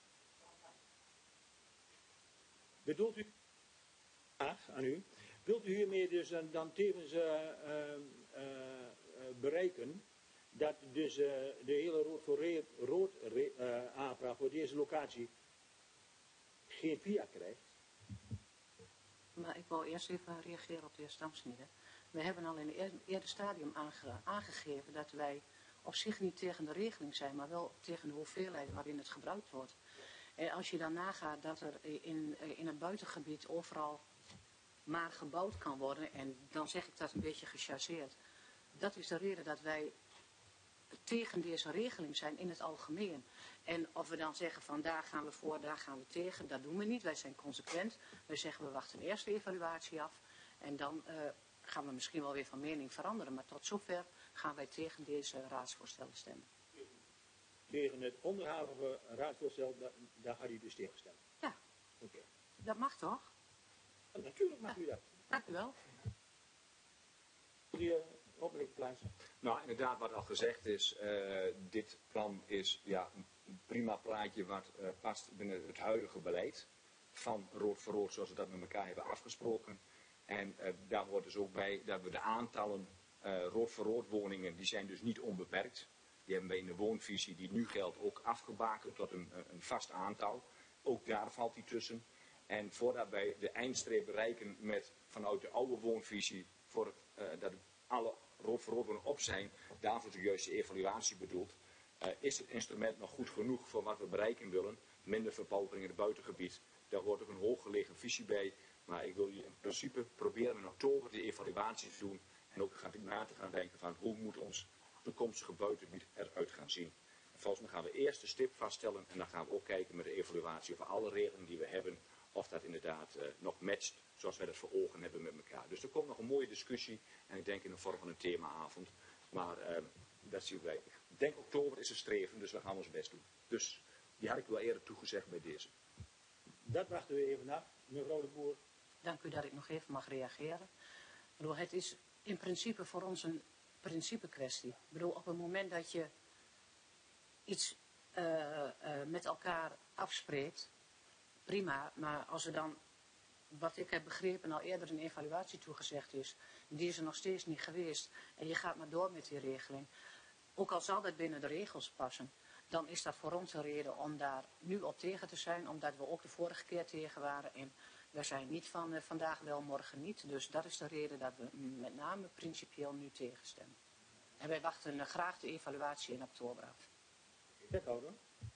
Bedoelt u, aan u, wilt u hiermee dus dan, dan tevens uh, uh, uh, bereiken dat dus uh, de hele rood voor rood uh, aanvraag voor deze locatie geen via krijgt? Maar ik wil eerst even reageren op de heer Stamsnieden. We hebben al in het eerder stadium aange, aangegeven dat wij op zich niet tegen de regeling zijn, maar wel tegen de hoeveelheid waarin het gebruikt wordt. En als je dan nagaat dat er in, in het buitengebied overal maar gebouwd kan worden, en dan zeg ik dat een beetje gechargeerd, dat is de reden dat wij tegen deze regeling zijn in het algemeen. En of we dan zeggen van daar gaan we voor, daar gaan we tegen, dat doen we niet. Wij zijn consequent. We zeggen we wachten eerst de evaluatie af en dan uh, gaan we misschien wel weer van mening veranderen. Maar tot zover gaan wij tegen deze raadsvoorstellen stemmen. Tegen het onderhavige raadsvoorstel, daar, daar gaat u dus tegen stemmen? Ja. Oké. Okay. Dat mag toch? Ja, natuurlijk mag ja. u dat. Dank u wel. Die, uh, opmerking plaatsen. Nou, inderdaad, wat al gezegd is, uh, dit plan is ja, een prima plaatje wat uh, past binnen het huidige beleid van Rood voor Rood, zoals we dat met elkaar hebben afgesproken. En uh, daar hoort dus ook bij dat we de aantallen uh, Rood voor Rood woningen, die zijn dus niet onbeperkt. Die hebben wij in de woonvisie die nu geldt ook afgebakend tot een, een vast aantal. Ook daar valt die tussen. En voordat wij de eindstreep bereiken met vanuit de oude woonvisie, voor het, uh, dat alle rood voor rood woningen op zijn, daarvoor de juiste evaluatie bedoeld, uh, is het instrument nog goed genoeg voor wat we bereiken willen. Minder verpaupering in het buitengebied. Daar hoort ook een hooggelegen visie bij. Maar ik wil je in principe proberen in oktober de evaluatie te doen. En ook na te gaan denken van hoe moet ons toekomstige buitengebied eruit gaan zien. En volgens mij gaan we eerst de stip vaststellen en dan gaan we ook kijken met de evaluatie over alle regelingen die we hebben, of dat inderdaad uh, nog matcht zoals wij dat voor ogen hebben met elkaar. Dus er komt nog een mooie discussie en ik denk in de vorm van een themaavond. Maar uh, dat zien wij. Ik denk oktober is een streven, dus we gaan ons best doen. Dus die had ik wel eerder toegezegd bij deze. Dat wachten we even af, mevrouw de Boer. Dank u dat ik nog even mag reageren. Ik bedoel, het is in principe voor ons een principe kwestie. Ik bedoel, op het moment dat je iets uh, uh, met elkaar afspreekt, prima, maar als er dan, wat ik heb begrepen, al eerder een evaluatie toegezegd is, die is er nog steeds niet geweest, en je gaat maar door met die regeling, ook al zal dat binnen de regels passen, dan is dat voor ons een reden om daar nu op tegen te zijn, omdat we ook de vorige keer tegen waren, en we zijn niet van uh, vandaag wel, morgen niet, dus dat is de reden dat we met name principieel nu tegenstemmen. En wij wachten uh, graag de evaluatie in oktober af. Wethouder?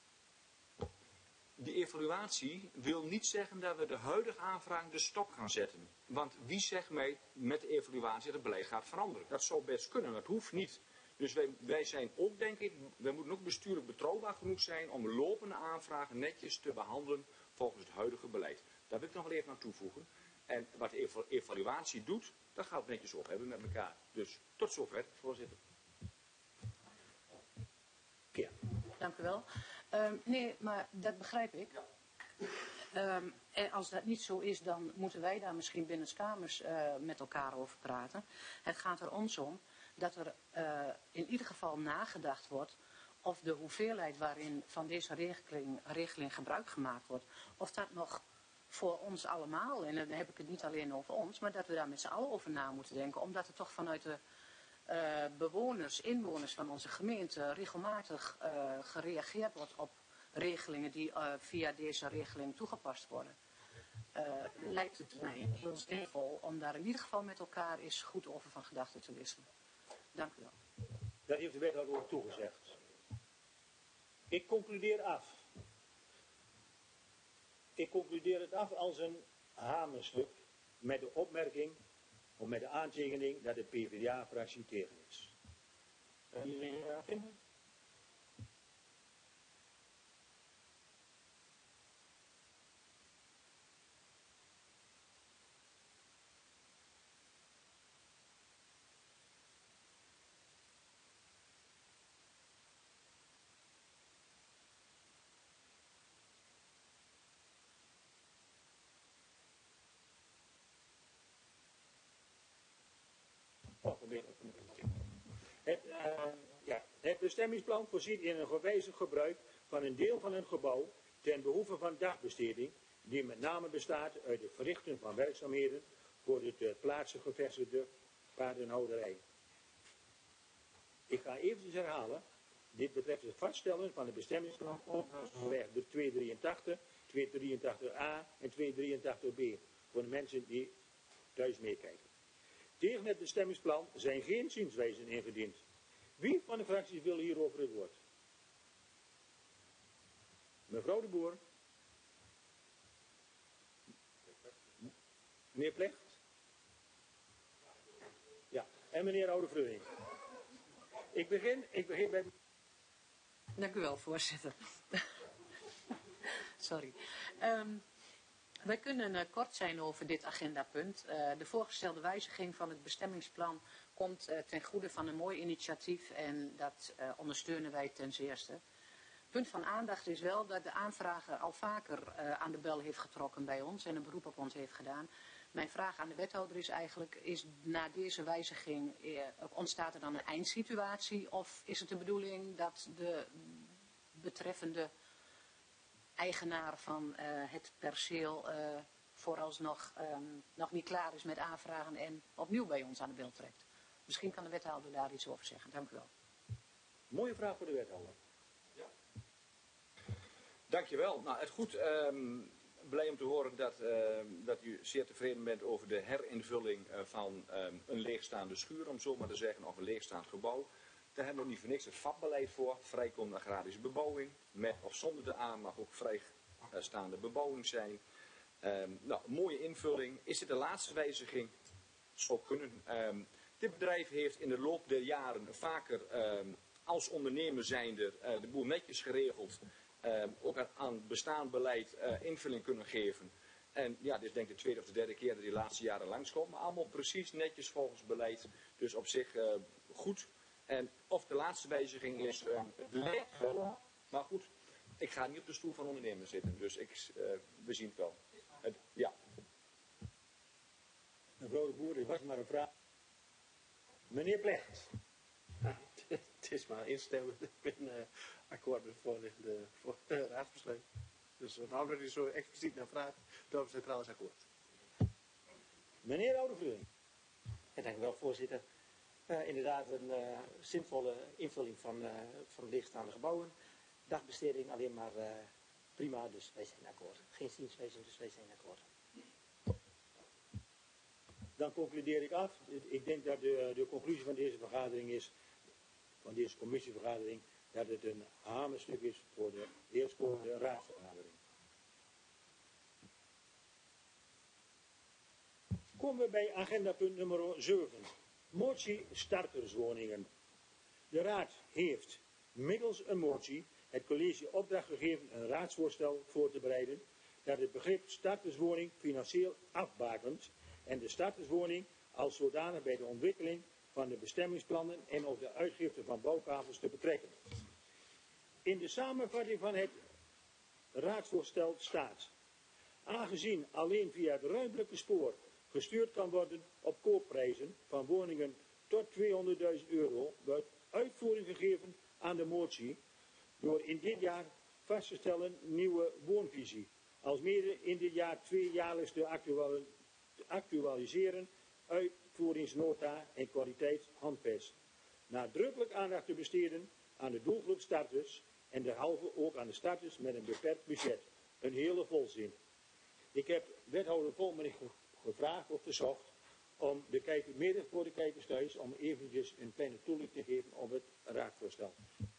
Die evaluatie wil niet zeggen dat we de huidige aanvraag de stop gaan zetten. Want wie zegt mij met de evaluatie dat het beleid gaat veranderen? Dat zou best kunnen, dat hoeft niet. Dus wij, wij zijn ook, denk ik, wij moeten ook bestuurlijk betrouwbaar genoeg zijn om lopende aanvragen netjes te behandelen volgens het huidige beleid. Daar wil ik nog wel even aan toevoegen. En wat de evaluatie doet, dat gaat netjes op hebben met elkaar. Dus tot zover, voorzitter. Ja. Dank u wel. Um, nee, maar dat begrijp ik. Um, en als dat niet zo is, dan moeten wij daar misschien binnenskamers uh, met elkaar over praten. Het gaat er ons om dat er uh, in ieder geval nagedacht wordt of de hoeveelheid waarin van deze regeling, regeling gebruik gemaakt wordt, of dat nog voor ons allemaal, en dan heb ik het niet alleen over ons, maar dat we daar met z'n allen over na moeten denken, omdat er toch vanuit de uh, bewoners, inwoners van onze gemeente regelmatig uh, gereageerd wordt op regelingen die uh, via deze regeling toegepast worden. Uh, lijkt het mij heel zinvol om daar in ieder geval met elkaar eens goed over van gedachten te wisselen. Dank u wel. Dat heeft de wethouder ook toegezegd. Ik concludeer af. Ik concludeer het af als een hamerstuk met de opmerking om met de aantekening dat de P v d A-fractie tegen is. Uh, iedereen uh, vinden? Het, uh, ja, het bestemmingsplan voorziet in een gewijzigd gebruik van een deel van een gebouw ten behoeve van dagbesteding, die met name bestaat uit het verrichten van werkzaamheden voor de ter plaatse gevestigde paardenhouderij. Ik ga eventjes herhalen. Dit betreft het vaststellen van het bestemmingsplan overweg de tweehonderddrieëntachtig, tweehonderddrieëntachtig a en tweehonderddrieëntachtig b. Voor de mensen die thuis meekijken. Tegen het bestemmingsplan zijn geen zienswijzen ingediend. Wie van de fracties wil hierover het woord? Mevrouw de Boer. Meneer Plecht. Ja, en meneer Oude-Vreuning. Ik begin, ik begin bij... Dank u wel, voorzitter. Sorry. Um, wij kunnen uh, kort zijn over dit agendapunt. Uh, de voorgestelde wijziging van het bestemmingsplan komt uh, ten goede van een mooi initiatief en dat uh, ondersteunen wij ten zeerste. Punt van aandacht is wel dat de aanvrager al vaker uh, aan de bel heeft getrokken bij ons en een beroep op ons heeft gedaan. Mijn vraag aan de wethouder is eigenlijk, is na deze wijziging, eh, ontstaat er dan een eindsituatie of is het de bedoeling dat de betreffende eigenaar van uh, het perceel uh, vooralsnog um, nog niet klaar is met aanvragen en opnieuw bij ons aan de bel trekt? Misschien kan de wethouder daar iets over zeggen. Dank u wel. Mooie vraag voor de wethouder. Ja. Dankjewel. Nou, het goed... Um... Blij om te horen dat, uh, dat u zeer tevreden bent over de herinvulling uh, van um, een leegstaande schuur, om zo maar te zeggen, of een leegstaand gebouw. Daar hebben we niet voor niks het V A B-beleid voor, vrijkomende agrarische bebouwing, met of zonder de A mag ook vrijstaande bebouwing zijn. Um, nou, een mooie invulling. Is dit de laatste wijziging? Zou kunnen. Um, dit bedrijf heeft in de loop der jaren vaker um, als ondernemer zijnde uh, de boel netjes geregeld. Uh, ook aan bestaand beleid uh, invulling kunnen geven. En ja, dit is denk ik de tweede of de derde keer dat die laatste jaren langskomt. Maar allemaal precies netjes volgens beleid. Dus op zich uh, goed. En of de laatste wijziging is, uh, het lijkt wel. Maar goed, ik ga niet op de stoel van ondernemer zitten. Dus ik, uh, we zien het wel. Het, ja. Mevrouw de Boer, dit was maar een vraag. Meneer Plecht. Het is maar instemmen. Ik ben uh, akkoord met het voorliggende voor, uh, raadsbesluit. Dus uh, nou dat u zo expliciet naar vraagt, dan is het trouwens akkoord. Meneer Oude-Vreuning. Ja, dank u wel, voorzitter. Uh, inderdaad een uh, zinvolle invulling van, uh, van leegstaande gebouwen. Dagbesteding alleen maar uh, prima, dus wij zijn akkoord. Geen zienswijzing, dus wij zijn akkoord. Dan concludeer ik af. Ik denk dat de, de conclusie van deze vergadering is, van deze commissievergadering, dat het een hamerstuk is voor de eerstkomende raadsvergadering. Komen we bij agendapunt nummer zeven. Motie starterswoningen. De raad heeft middels een motie het college opdracht gegeven een raadsvoorstel voor te bereiden dat het begrip starterswoning financieel afbakent en de starterswoning als zodanig bij de ontwikkeling van de bestemmingsplannen en op de uitgifte van bouwkavels te betrekken. In de samenvatting van het raadsvoorstel staat: aangezien alleen via het ruimtelijke spoor gestuurd kan worden op koopprijzen van woningen tot tweehonderdduizend euro, wordt uitvoering gegeven aan de motie door in dit jaar vast te stellen nieuwe woonvisie, alsmede in dit jaar tweejaarlijks te actuali te actualiseren, uitvoeringsnota en kwaliteitshandvest. Nadrukkelijk aandacht te besteden aan de doelgroep starters en derhalve ook aan de starters met een beperkt budget. Een hele volzin. Ik heb wethouder Volmerich gevraagd of verzocht om de kijkers, mede voor de kijkers thuis, om eventjes een kleine toelichting te geven op het raadsvoorstel.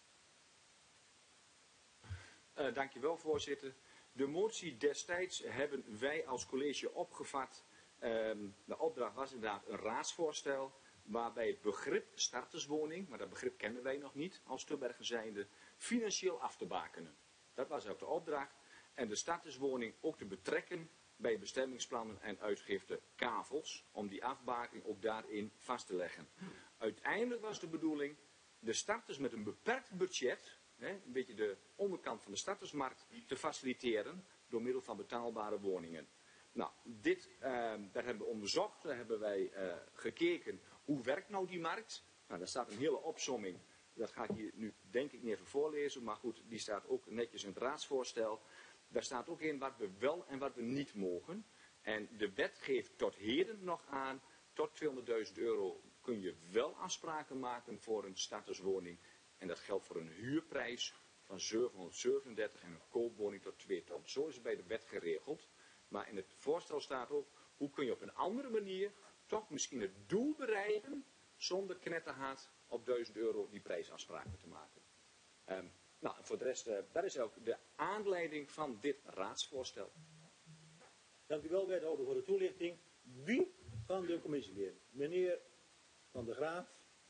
Uh, dankjewel, voorzitter. De motie destijds hebben wij als college opgevat Um, de opdracht was inderdaad een raadsvoorstel waarbij het begrip starterswoning, maar dat begrip kennen wij nog niet als Tubbergen zijnde, financieel af te bakenen. Dat was ook de opdracht. En de starterswoning ook te betrekken bij bestemmingsplannen en uitgifte kavels, om die afbaking ook daarin vast te leggen. Uiteindelijk was de bedoeling de starters met een beperkt budget, hè, een beetje de onderkant van de startersmarkt, te faciliteren door middel van betaalbare woningen. Nou, dit uh, daar hebben we onderzocht, daar hebben wij uh, gekeken, hoe werkt nou die markt? Nou, daar staat een hele opsomming, dat ga ik hier nu denk ik niet even voorlezen, maar goed, die staat ook netjes in het raadsvoorstel. Daar staat ook in wat we wel en wat we niet mogen. En de wet geeft tot heden nog aan, tot tweehonderdduizend euro kun je wel afspraken maken voor een starterswoning. En dat geldt voor een huurprijs van zevenhonderdzevenendertig en een koopwoning tot twee ton. Zo is het bij de wet geregeld. Maar in het voorstel staat ook, hoe kun je op een andere manier toch misschien het doel bereiken, zonder knetterhaat op duizend euro die prijsafspraken te maken. Um, nou, en voor de rest, uh, dat is ook de aanleiding van dit raadsvoorstel. Dank u wel, wethouder, voor de toelichting. Wie van de commissieleden? Meneer Van der Graaf.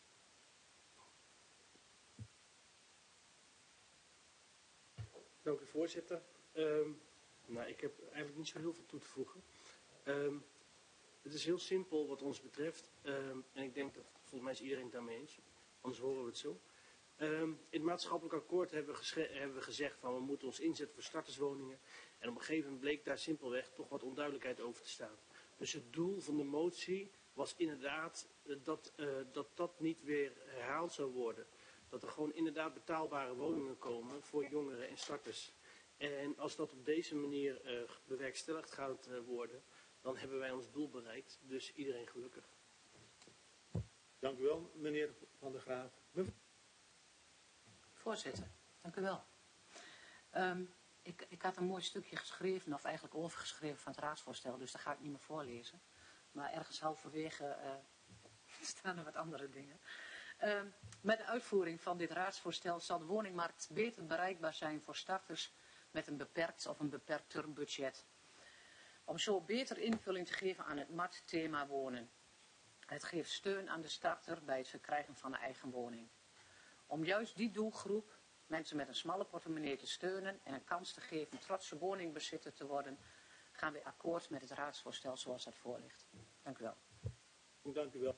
Dank u, voorzitter. Um, nou, ik heb eigenlijk niet zo heel veel toe te voegen. Um, het is heel simpel wat ons betreft. Um, en ik denk dat volgens mij is iedereen het daarmee eens. Anders horen we het zo. Um, in het maatschappelijk akkoord hebben we, hebben we gezegd van we moeten ons inzetten voor starterswoningen. En op een gegeven moment bleek daar simpelweg toch wat onduidelijkheid over te staan. Dus het doel van de motie was inderdaad uh, dat, uh, dat dat niet weer herhaald zou worden. Dat er gewoon inderdaad betaalbare woningen komen voor jongeren en starters. En als dat op deze manier uh, bewerkstelligd gaat uh, worden, dan hebben wij ons doel bereikt. Dus iedereen gelukkig. Dank u wel, meneer Van der Graaf. Voorzitter, dank u wel. Um, ik, ik had een mooi stukje geschreven, of eigenlijk overgeschreven van het raadsvoorstel, dus dat ga ik niet meer voorlezen. Maar ergens halverwege uh, staan er wat andere dingen. Um, met de uitvoering van dit raadsvoorstel zal de woningmarkt beter bereikbaar zijn voor starters met een beperkt of een beperkter budget. Om zo beter invulling te geven aan het M A T-thema wonen. Het geeft steun aan de starter bij het verkrijgen van een eigen woning. Om juist die doelgroep, mensen met een smalle portemonnee, te steunen en een kans te geven trotse woningbezitter te worden, gaan we akkoord met het raadsvoorstel zoals dat voorligt. Dank u wel. Dank u wel.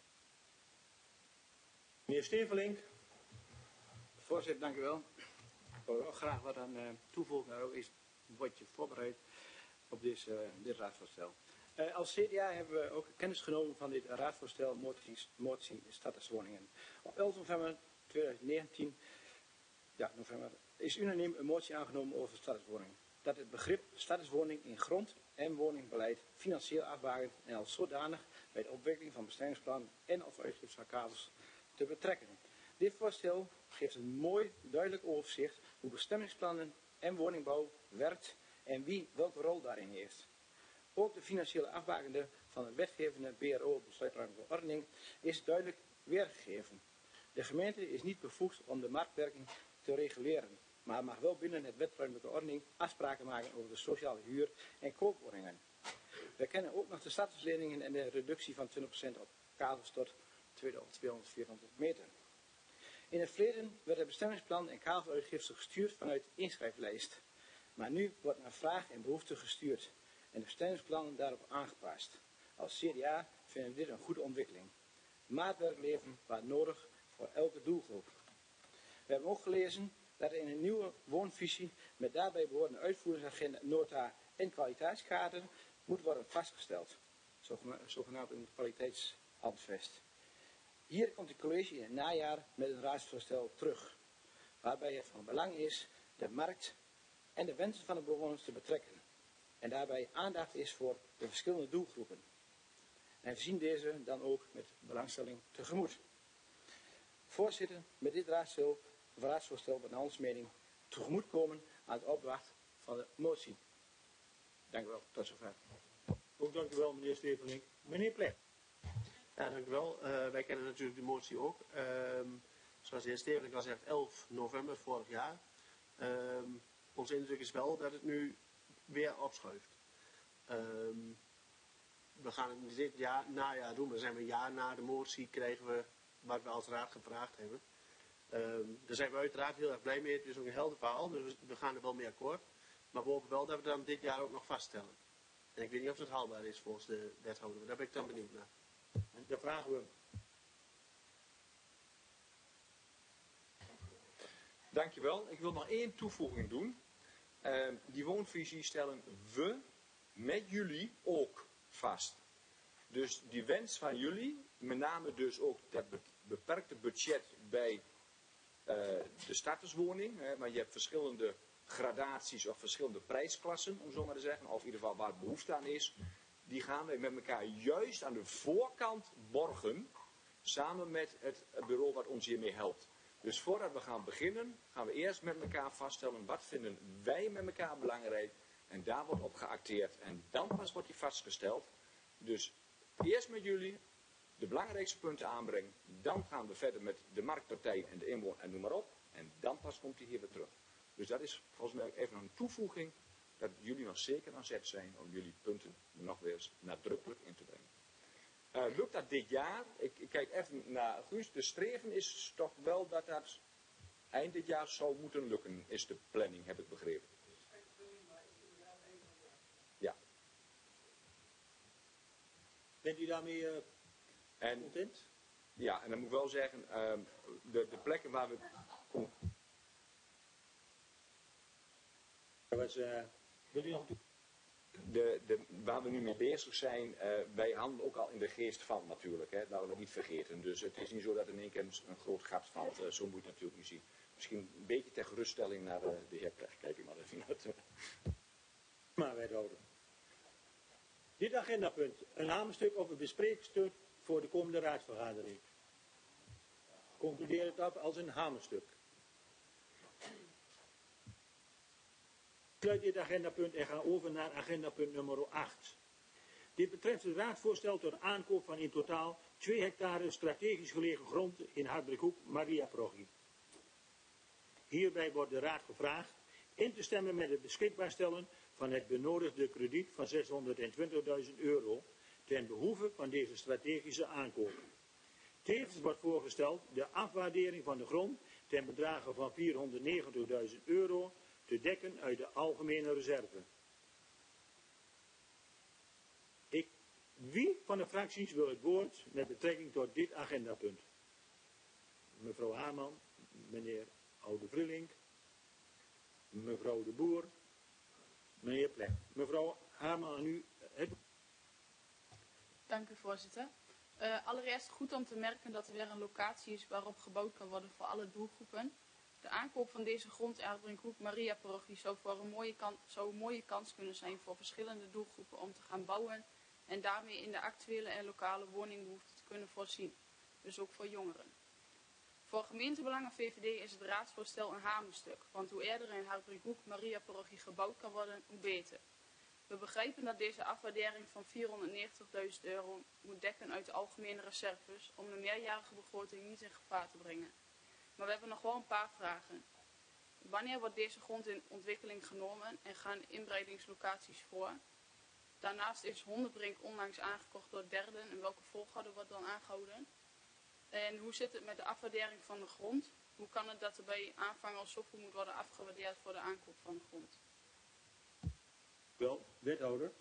Meneer Stevelink. Voorzitter, dank u wel. Ik wil ook graag wat aan uh, toevoegen. Nou, is een woordje voorbereid op dit, uh, dit raadsvoorstel. Uh, als C D A hebben we ook kennis genomen van dit raadsvoorstel motie, motie starterswoningen. Op elf november tweeduizend negentien ja, november, is unaniem een motie aangenomen over starterswoningen. Dat het begrip starterswoning in grond- en woningbeleid financieel afbakent en als zodanig bij de ontwikkeling van bestemmingsplan en of uitgifte van kavels te betrekken. Dit voorstel geeft een mooi, duidelijk overzicht hoe bestemmingsplannen en woningbouw werkt en wie welke rol daarin heeft. Ook de financiële afbakende van de wetgevende B R O besluitruimelijke ordening is duidelijk weergegeven. De gemeente is niet bevoegd om de marktwerking te reguleren, maar mag wel binnen het wetruimelijke ordening afspraken maken over de sociale huur- en koopwoningen. We kennen ook nog de startersleningen en de reductie van twintig procent op kavels tot tweehonderd, tweehonderd, vierhonderd meter. In het verleden werd het bestemmingsplan en kaveluitgifte gestuurd vanuit de inschrijflijst. Maar nu wordt naar vraag en behoefte gestuurd en de bestemmingsplannen daarop aangepast. Als C D A vinden we dit een goede ontwikkeling. Maatwerk leveren waar nodig voor elke doelgroep. We hebben ook gelezen dat er in een nieuwe woonvisie met daarbij behorende uitvoeringsagenda, nota en kwaliteitskaarten moet worden vastgesteld. Zogenaamd een kwaliteitshandvest. Hier komt het college in het najaar met een raadsvoorstel terug, waarbij het van belang is de markt en de wensen van de bewoners te betrekken. En daarbij aandacht is voor de verschillende doelgroepen. En we zien deze dan ook met belangstelling tegemoet. Voorzitter, met dit raadsvoorstel wordt naar ons mening tegemoetkomen aan de opdracht van de motie. Dank u wel, tot zover. Ook dank u wel, meneer Stevelink. Meneer Plek. Ja, dank u wel. Uh, wij kennen natuurlijk de motie ook. Uh, zoals de heer Stevelink al zegt, elf november vorig jaar. Uh, onze indruk is wel dat het nu weer opschuift. Uh, we gaan het dit jaar, najaar doen. Dan zijn we een jaar na de motie, kregen we wat we als raad gevraagd hebben. Um, daar zijn we uiteraard heel erg blij mee. Het is ook een helder verhaal, dus we gaan er wel mee akkoord. Maar we hopen wel dat we dan dit jaar ook nog vaststellen. En ik weet niet of het haalbaar is volgens de wethouder. Daar ben ik dan benieuwd naar. Daar vragen we. Dankjewel. Ik wil nog één toevoeging doen. Uh, die woonvisie stellen we met jullie ook vast. Dus die wens van jullie, met name dus ook dat beperkte budget bij uh, de starterswoning, hè, maar je hebt verschillende gradaties of verschillende prijsklassen, om zo maar te zeggen, of in ieder geval waar behoefte aan is, die gaan we met elkaar juist aan de voorkant borgen, samen met het bureau wat ons hiermee helpt. Dus voordat we gaan beginnen, gaan we eerst met elkaar vaststellen wat vinden wij met elkaar belangrijk. En daar wordt op geacteerd. En dan pas wordt die vastgesteld. Dus eerst met jullie de belangrijkste punten aanbrengen. Dan gaan we verder met de marktpartij en de inwoner en noem maar op. En dan pas komt hij hier weer terug. Dus dat is volgens mij even een toevoeging dat jullie nog zeker aan zet zijn om jullie punten nog weer eens nadrukkelijk in te brengen. Uh, lukt dat dit jaar? Ik, ik kijk even naar Guus. De streven is toch wel dat dat eind dit jaar zou moeten lukken, is de planning, heb ik begrepen. Ja. Bent u daarmee uh, en, content? Ja, en dan moet ik wel zeggen, uh, de, de plekken waar we... Kom. Was, uh, wil u nog toe? De, de, waar we nu mee bezig zijn, uh, wij handelen ook al in de geest van natuurlijk, hè, laten we dat niet vergeten. Dus het is niet zo dat in één keer een, een groot gat valt, uh, zo moet je het natuurlijk niet zien. Misschien een beetje ter geruststelling naar uh, de heer Plech, kijk ik maar even uit. Maar wethouder. Dit agendapunt, een hamerstuk of een bespreekstuk voor de komende raadsvergadering. Concludeer het af als een hamerstuk. Ik sluit dit agendapunt en ga over naar agendapunt nummer acht. Dit betreft het raadsvoorstel tot aankoop van in totaal twee hectare strategisch gelegen grond in Hartbrekhoek, Mariaprochie. Hierbij wordt de raad gevraagd in te stemmen met het beschikbaar stellen van het benodigde krediet van zeshonderdtwintigduizend euro ten behoeve van deze strategische aankoop. Tevens wordt voorgesteld de afwaardering van de grond ten bedrage van vierhonderdnegentigduizend euro te dekken uit de algemene reserve. Ik, wie van de fracties wil het woord met betrekking tot dit agendapunt? Mevrouw Haarman, meneer Oude Vrielink, mevrouw De Boer, meneer Plech. Mevrouw Haarman, aan u het... Dank u, voorzitter. Uh, allereerst goed om te merken dat er weer een locatie is waarop gebouwd kan worden voor alle doelgroepen. De aankoop van deze grond in Hartbrekhoek Mariaprochie zou, voor een mooie kan, zou een mooie kans kunnen zijn voor verschillende doelgroepen om te gaan bouwen en daarmee in de actuele en lokale woningbehoeften te kunnen voorzien. Dus ook voor jongeren. Voor gemeentebelangen V V D is het raadsvoorstel een hamerstuk, want hoe eerder in Hartbrekhoek Mariaprochie gebouwd kan worden, hoe beter. We begrijpen dat deze afwaardering van vierhonderdnegentigduizend euro moet dekken uit de algemene reserves om de meerjarige begroting niet in gevaar te brengen. Maar we hebben nog wel een paar vragen. Wanneer wordt deze grond in ontwikkeling genomen en gaan inbreidingslocaties voor? Daarnaast is Hondenbrink onlangs aangekocht door derden en welke volgorde wordt dan aangehouden? En hoe zit het met de afwaardering van de grond? Hoe kan het dat er bij aanvang al zoveel moet worden afgewaardeerd voor de aankoop van de grond? Wel, wethouder.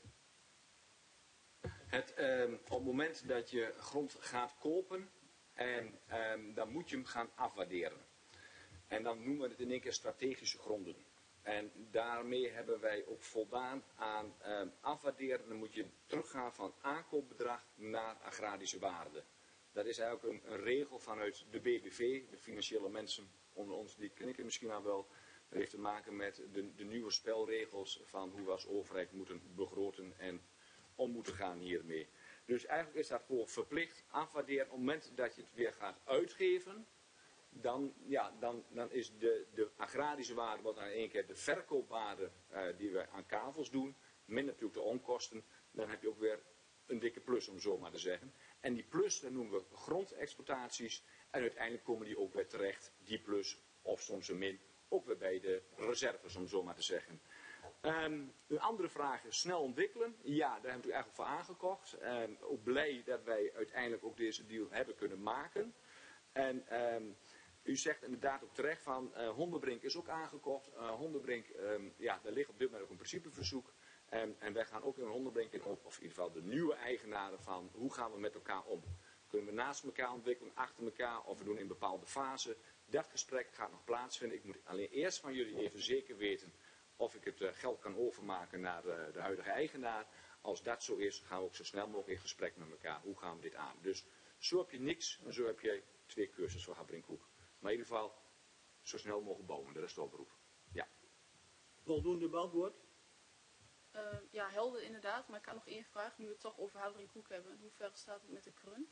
Het, uh, op het moment dat je grond gaat kopen, en um, dan moet je hem gaan afwaarderen. En dan noemen we het in één keer strategische gronden. En daarmee hebben wij ook voldaan aan um, afwaarderen. Dan moet je teruggaan van aankoopbedrag naar agrarische waarde. Dat is eigenlijk een, een regel vanuit de B B V, de financiële mensen onder ons, die knikken misschien al wel. Dat heeft te maken met de, de nieuwe spelregels van hoe we als overheid moeten begroten en om moeten gaan hiermee. Dus eigenlijk is dat gewoon verplicht afwaarderen. Op het moment dat je het weer gaat uitgeven, dan, ja, dan, dan is de, de agrarische waarde, wat dan in één keer de verkoopwaarde uh, die we aan kavels doen, min natuurlijk de onkosten, dan heb je ook weer een dikke plus, om zo maar te zeggen. En die plus, dat noemen we grondexploitaties. En uiteindelijk komen die ook weer terecht, die plus, of soms een min, ook weer bij de reserves, om zo maar te zeggen. Um, een andere vraag is snel ontwikkelen. Ja, daar hebben we eigenlijk voor aangekocht. Um, ook blij dat wij uiteindelijk ook deze deal hebben kunnen maken. En um, u zegt inderdaad ook terecht van uh, Hondenbrink is ook aangekocht. Uh, Hondenbrink, um, ja, daar ligt op dit moment ook een principeverzoek. Um, en wij gaan ook in Hondenbrink, in, of in ieder geval de nieuwe eigenaren van hoe gaan we met elkaar om. Kunnen we naast elkaar ontwikkelen, achter elkaar, of we doen in bepaalde fasen. Dat gesprek gaat nog plaatsvinden. Ik moet alleen eerst van jullie even zeker weten of ik het uh, geld kan overmaken naar uh, de huidige eigenaar. Als dat zo is, gaan we ook zo snel mogelijk in gesprek met elkaar. Hoe gaan we dit aan? Dus zo heb je niks en zo heb je twee cursussen voor Habrinkhoek. Maar in ieder geval zo snel mogelijk bouwen, de restauroproep. Ja. Voldoende beantwoord? Uh, ja, helder inderdaad. Maar ik had nog één vraag. Nu we het toch over Habrinkhoek hebben. Hoe ver staat het met de Krun?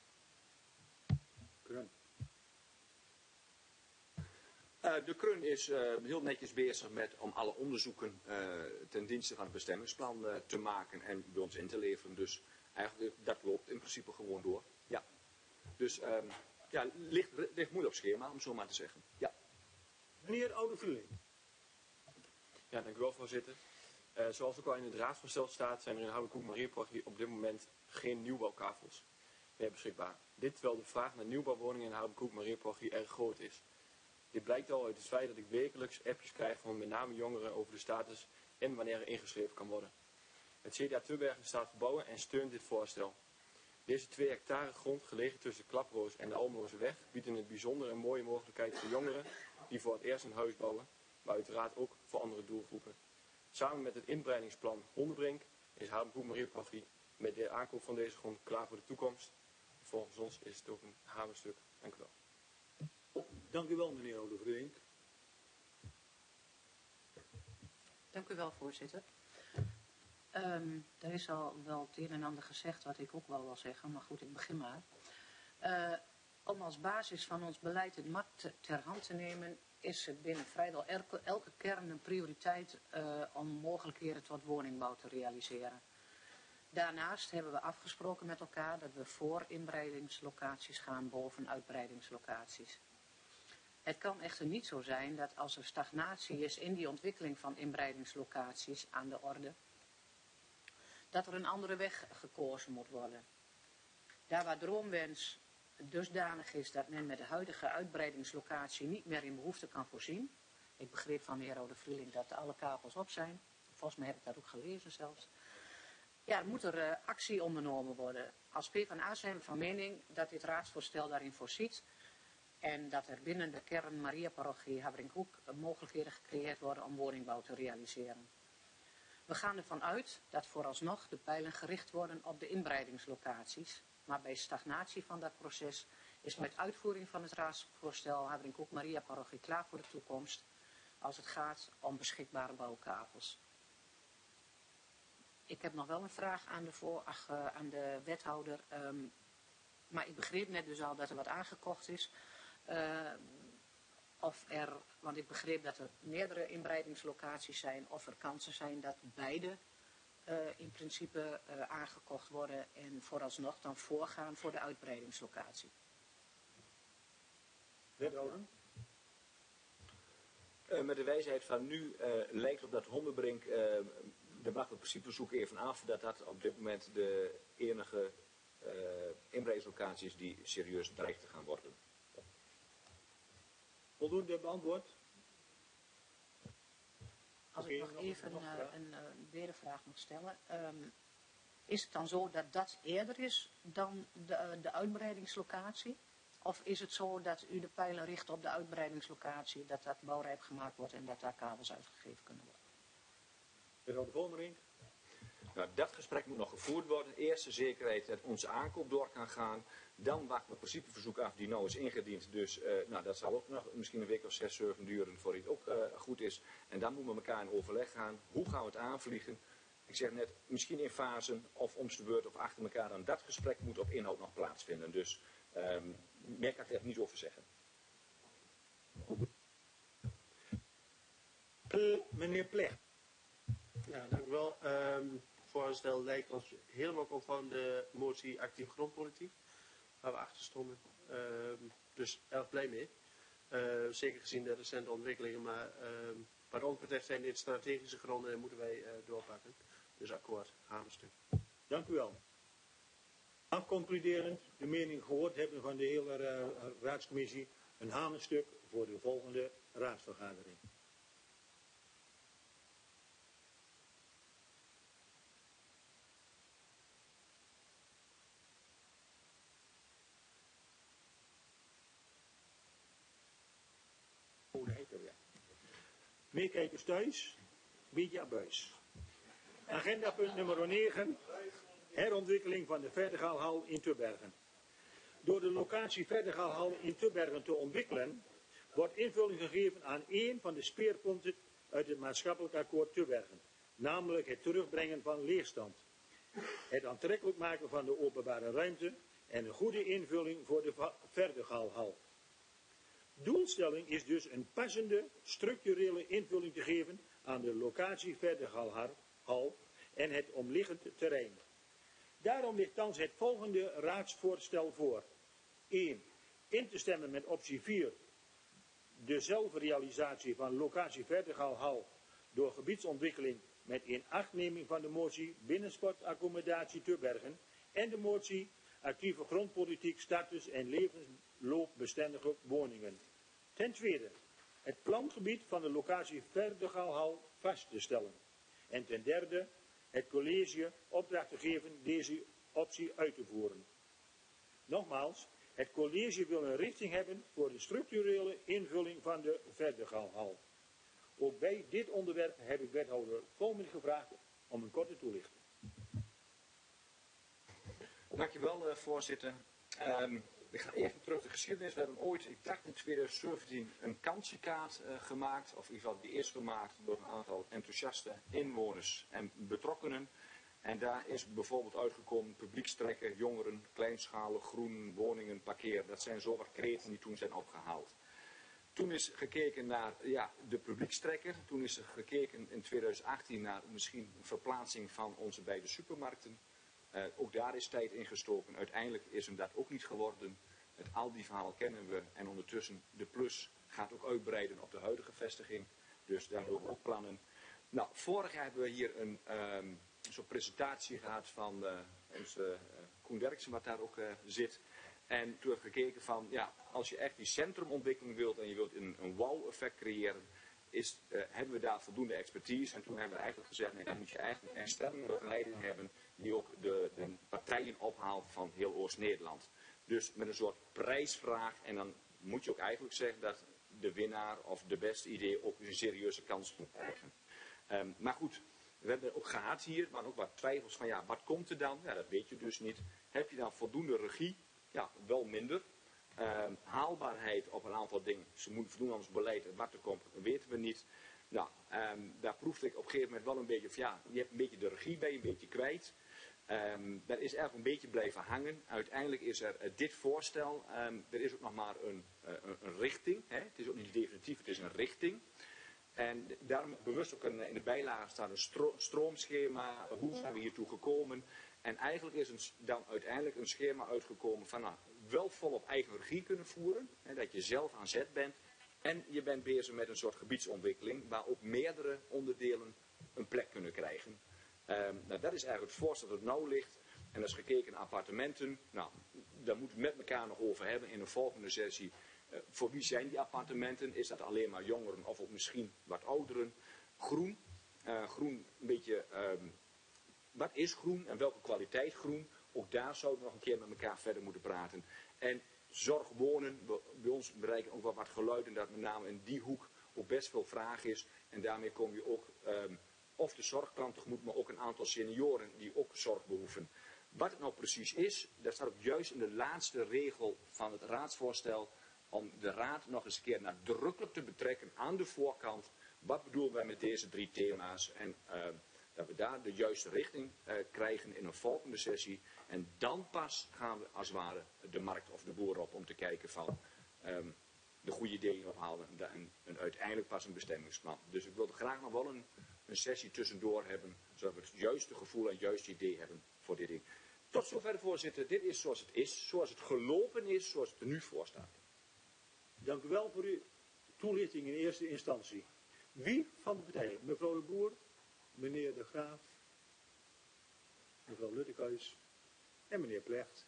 Krun. Uh, de Krun is uh, heel netjes bezig met om alle onderzoeken uh, ten dienste van het bestemmingsplan uh, te maken en bij ons in te leveren. Dus eigenlijk, dat loopt in principe gewoon door. Ja. Dus um, ja, ligt, ligt moeilijk op schema, om zo maar te zeggen. Ja. Meneer Oude-Vueling. Ja, dank u wel, voorzitter. Uh, zoals ook al in het raadsvoorstel staat, zijn er in Habrinkhoek Mariaparochie op dit moment geen nieuwbouwkavels meer beschikbaar. Dit terwijl de vraag naar nieuwbouwwoningen in Habrinkhoek Mariaparochie erg groot is. Dit blijkt al uit het feit dat ik wekelijks appjes krijg van met name jongeren over de status en wanneer er ingeschreven kan worden. Het C D A Tubbergen staat voor bouwen en steunt dit voorstel. Deze twee hectare grond gelegen tussen de Klaproos en de Almozeweg biedt in het bijzonder een mooie mogelijkheid voor jongeren die voor het eerst een huis bouwen, maar uiteraard ook voor andere doelgroepen. Samen met het inbreidingsplan Hondenbrink is Habrinkhoek Mariaparochie met de aankoop van deze grond klaar voor de toekomst. Volgens ons is het ook een hamerstuk. Dank u wel. Dank u wel, meneer Oude-Vueling. Dank u wel, voorzitter. Um, er is al wel het een en ander gezegd wat ik ook wel wil zeggen, maar goed, ik begin maar. Uh, om als basis van ons beleid het markt ter hand te nemen, is het binnen vrijwel elke, elke kern een prioriteit uh, om mogelijkheden tot woningbouw te realiseren. Daarnaast hebben we afgesproken met elkaar dat we voor inbreidingslocaties gaan boven uitbreidingslocaties. Het kan echter niet zo zijn dat als er stagnatie is in die ontwikkeling van inbreidingslocaties aan de orde, dat er een andere weg gekozen moet worden. Daar waar Droomwens dusdanig is dat men met de huidige uitbreidingslocatie niet meer in behoefte kan voorzien. Ik begreep van de heer Oude-Vueling dat alle kabels op zijn. Volgens mij heb ik dat ook gelezen zelfs. Ja, moet er uh, actie ondernomen worden. Als PvdA zijn we van mening dat dit raadsvoorstel daarin voorziet. En dat er binnen de kern Mariaparochie Habrinkhoek mogelijkheden gecreëerd worden om woningbouw te realiseren. We gaan ervan uit dat vooralsnog de pijlen gericht worden op de inbreidingslocaties. Maar bij stagnatie van dat proces is met uitvoering van het raadsvoorstel Habrinkhoek Mariaparochie klaar voor de toekomst als het gaat om beschikbare bouwkavels. Ik heb nog wel een vraag aan de, voor, ach, uh, aan de wethouder. Um, maar ik begreep net dus al dat er wat aangekocht is. Uh, of er, want ik begreep dat er meerdere inbreidingslocaties zijn. Of er kansen zijn dat beide uh, in principe uh, aangekocht worden. En vooralsnog dan voorgaan voor de uitbreidingslocatie. Wethouder? Uh, met de wijsheid van nu uh, lijkt op dat Hondenbrink... Uh, de mag het principeverzoek even af dat dat op dit moment de enige uh, inbreidingslocatie is die serieus dreigt te gaan worden. Voldoende beantwoord? Als ik nog even uh, een uh, wedervraag mag stellen. Um, is het dan zo dat dat eerder is dan de, uh, de uitbreidingslocatie? Of is het zo dat u de pijlen richt op de uitbreidingslocatie, dat dat bouwrijp gemaakt wordt en dat daar kabels uitgegeven kunnen worden? Wethouder Vonering. Nou, dat gesprek moet nog gevoerd worden. Eerst de zekerheid dat onze aankoop door kan gaan. Dan wachten we het principeverzoek af die nou is ingediend. Dus uh, nou, dat zal ook nog misschien een week of zes, zeven duren voor het ook uh, goed is. En dan moeten we met elkaar in overleg gaan. Hoe gaan we het aanvliegen? Ik zeg net, misschien in fasen of om de beurt of achter elkaar. Dan dat gesprek moet op inhoud nog plaatsvinden. Dus um, meer kan ik er echt niet over zeggen. Meneer Plecht. Ja, dank u wel. Um, voorstel lijkt ons helemaal conform de motie actief grondpolitiek, waar we achter stonden. Um, dus erg blij mee. Uh, zeker gezien de recente ontwikkelingen, maar um, Wat ons betreft zijn dit strategische gronden en moeten wij uh, doorpakken. Dus akkoord, hamerstuk. Dank u wel. Afconcluderend de mening gehoord hebben van de hele uh, raadscommissie, een hamerstuk voor de volgende raadsvergadering. Meekijkers thuis, beetje abuis. Agenda punt nummer negen, herontwikkeling van de Verdegaalhal in Tubbergen. Door de locatie Verdegaalhal in Tubbergen te ontwikkelen, wordt invulling gegeven aan één van de speerpunten uit het maatschappelijk akkoord Tubbergen, namelijk het terugbrengen van leegstand, het aantrekkelijk maken van de openbare ruimte en een goede invulling voor de Verdegaalhal. Doelstelling is dus een passende, structurele invulling te geven aan de locatie Verdegaalhal en het omliggend terrein. Daarom ligt thans het volgende raadsvoorstel voor. één. In te stemmen met optie vier. De zelfrealisatie van locatie Verdegaalhal door gebiedsontwikkeling met inachtneming van de motie binnensportaccommodatie Tubbergen en de motie actieve grondpolitiek, status en levensloopbestendige woningen. Ten tweede, het plangebied van de locatie Verdegaalhal vast te stellen. En ten derde, het college opdracht te geven deze optie uit te voeren. Nogmaals, het college wil een richting hebben voor de structurele invulling van de Verdegaalhal. Ook bij dit onderwerp heb ik wethouder Volmen gevraagd om een korte toelichting. Dankjewel, uh, voorzitter. Um, ik ga even terug de geschiedenis. We hebben ooit, ik dacht in twintig zeventien, een kansjekaart uh, gemaakt. Of in ieder geval die is gemaakt door een aantal enthousiaste inwoners en betrokkenen. En daar is bijvoorbeeld uitgekomen publiekstrekken, jongeren, kleinschalig, groen, woningen, parkeer. Dat zijn zo wat kreten die toen zijn opgehaald. Toen is gekeken naar ja, de publiekstrekker. Toen is er gekeken in twintig achttien naar misschien een verplaatsing van onze beide supermarkten. Uh, ook daar is tijd in gestoken. Uiteindelijk is hem dat ook niet geworden. Het Aldi-verhaal kennen we. En ondertussen de Plus gaat ook uitbreiden op de huidige vestiging. Dus daar doen we ook plannen. Nou, vorig jaar hebben we hier een um, soort presentatie gehad van uh, onze uh, Koen Derksen, wat daar ook uh, zit. En toen hebben we gekeken van, ja, als je echt die centrumontwikkeling wilt en je wilt een, een wow-effect creëren, is, uh, hebben we daar voldoende expertise. En toen hebben we eigenlijk gezegd, nee, dan moet je eigenlijk een externe begeleiding hebben die ook de, de partijen ophaalt van heel Oost-Nederland. Dus met een soort prijsvraag en dan moet je ook eigenlijk zeggen dat de winnaar of de beste idee ook een serieuze kans moet krijgen. Um, maar goed, we hebben ook gehad hier, maar ook wat twijfels van ja, wat komt er dan? Ja, dat weet je dus niet. Heb je dan voldoende regie? Ja, wel minder. Um, haalbaarheid op een aantal dingen. Ze moeten voldoen aan ons beleid en wat er komt, weten we niet. Nou, um, daar proefde ik op een gegeven moment wel een beetje van ja, je hebt een beetje de regie bij, een beetje kwijt. Um, dat is eigenlijk een beetje blijven hangen. Uiteindelijk is er uh, dit voorstel. Um, er is ook nog maar een, uh, een, een richting. Hè? Het is ook niet definitief, het is een richting. En daarom bewust ook een, in de bijlage staat een stro stroomschema. Hoe zijn we hiertoe gekomen? En eigenlijk is een, dan uiteindelijk een schema uitgekomen van nou, wel volop eigen regie kunnen voeren. Hè, dat je zelf aan zet bent. En je bent bezig met een soort gebiedsontwikkeling waar ook meerdere onderdelen een plek kunnen krijgen. Um, nou, dat is eigenlijk het voorstel dat er nou ligt. En als gekeken naar appartementen, nou, daar moeten we het met elkaar nog over hebben in een volgende sessie. Uh, voor wie zijn die appartementen? Is dat alleen maar jongeren of ook misschien wat ouderen? Groen, uh, groen een beetje, um, wat is groen en welke kwaliteit groen? Ook daar zouden we nog een keer met elkaar verder moeten praten. En zorg wonen, bij ons bereiken ook wel wat geluiden dat met name in die hoek ook best veel vraag is. En daarmee kom je ook um, of de zorgkant tegemoet, maar ook een aantal senioren die ook zorg behoeven. Wat het nou precies is, dat staat ook juist in de laatste regel van het raadsvoorstel, om de raad nog eens een keer nadrukkelijk te betrekken aan de voorkant. Wat bedoelen wij met deze drie thema's? En uh, dat we daar de juiste richting uh, krijgen in een volgende sessie. En dan pas gaan we als het ware de markt of de boer op om te kijken van um, de goede ideeën ophalen en, en uiteindelijk pas een bestemmingsplan. Dus ik wilde graag nog wel een, een sessie tussendoor hebben, zodat we het juiste gevoel en het juiste idee hebben voor dit ding. Tot zover, voorzitter. Dit is zoals het is, zoals het gelopen is, zoals het er nu voor staat. Dank u wel voor uw toelichting in eerste instantie. Wie van de partijen? Mevrouw de Boer, meneer De Graaf, mevrouw Luttekhuis en meneer Plecht.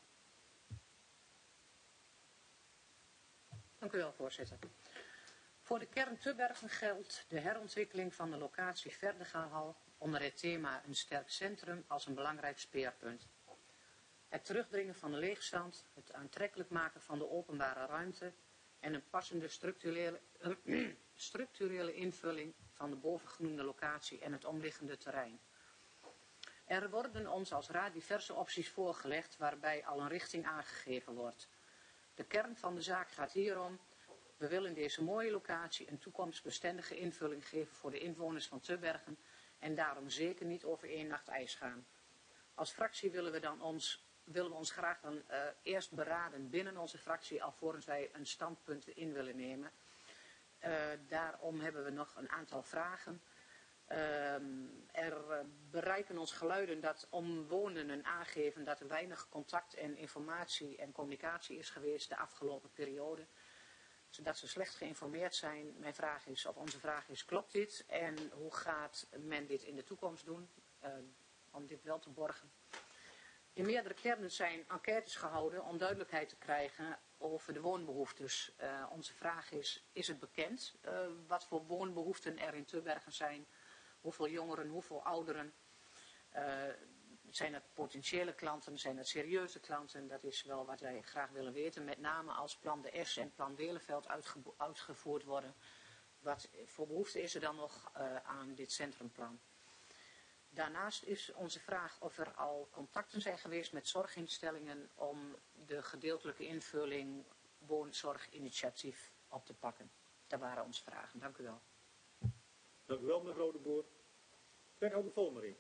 Dank u wel, voorzitter. Voor de kern Tubbergen geldt de herontwikkeling van de locatie Verdegahal onder het thema een sterk centrum als een belangrijk speerpunt. Het terugdringen van de leegstand, het aantrekkelijk maken van de openbare ruimte en een passende structurele, structurele invulling van de bovengenoemde locatie en het omliggende terrein. Er worden ons als raad diverse opties voorgelegd waarbij al een richting aangegeven wordt. De kern van de zaak gaat hierom: we willen deze mooie locatie een toekomstbestendige invulling geven voor de inwoners van Tubbergen en daarom zeker niet over één nacht ijs gaan. Als fractie willen we, dan ons, willen we ons graag dan uh, eerst beraden binnen onze fractie alvorens wij een standpunt in willen nemen. Uh, daarom hebben we nog een aantal vragen. Uh, er uh, bereiken ons geluiden dat omwonenden aangeven dat er weinig contact en informatie en communicatie is geweest de afgelopen periode. Zodat ze slecht geïnformeerd zijn. Mijn vraag is, of onze vraag is, klopt dit? En hoe gaat men dit in de toekomst doen? Uh, om dit wel te borgen. In meerdere kernen zijn enquêtes gehouden om duidelijkheid te krijgen over de woonbehoeftes. Uh, onze vraag is, is het bekend uh, wat voor woonbehoeften er in Tubbergen zijn? Hoeveel jongeren, hoeveel ouderen? Uh, zijn het potentiële klanten, zijn het serieuze klanten? Dat is wel wat wij graag willen weten. Met name als plan de S en plan Welenveld uitge uitgevoerd worden. Wat voor behoefte is er dan nog uh, aan dit centrumplan? Daarnaast is onze vraag of er al contacten zijn geweest met zorginstellingen om de gedeeltelijke invulling woonzorginitiatief op te pakken. Dat waren onze vragen. Dank u wel. Dank u wel, mevrouw de Boer. Wethouder Volmerink.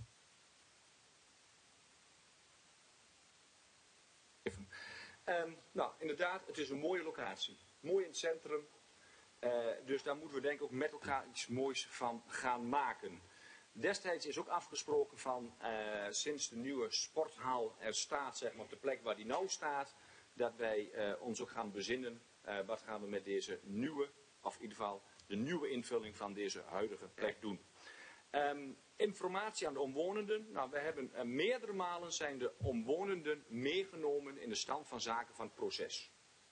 Um, nou, inderdaad, het is een mooie locatie. Mooi in het centrum. Uh, dus daar moeten we denk ik ook met elkaar iets moois van gaan maken. Destijds is ook afgesproken van, uh, sinds de nieuwe sporthal er staat, zeg maar, op de plek waar die nou staat, dat wij uh, ons ook gaan bezinnen, uh, wat gaan we met deze nieuwe, of in ieder geval de nieuwe invulling van deze huidige plek doen. Um, informatie aan de omwonenden. Nou, we hebben uh, meerdere malen zijn de omwonenden meegenomen in de stand van zaken van het proces.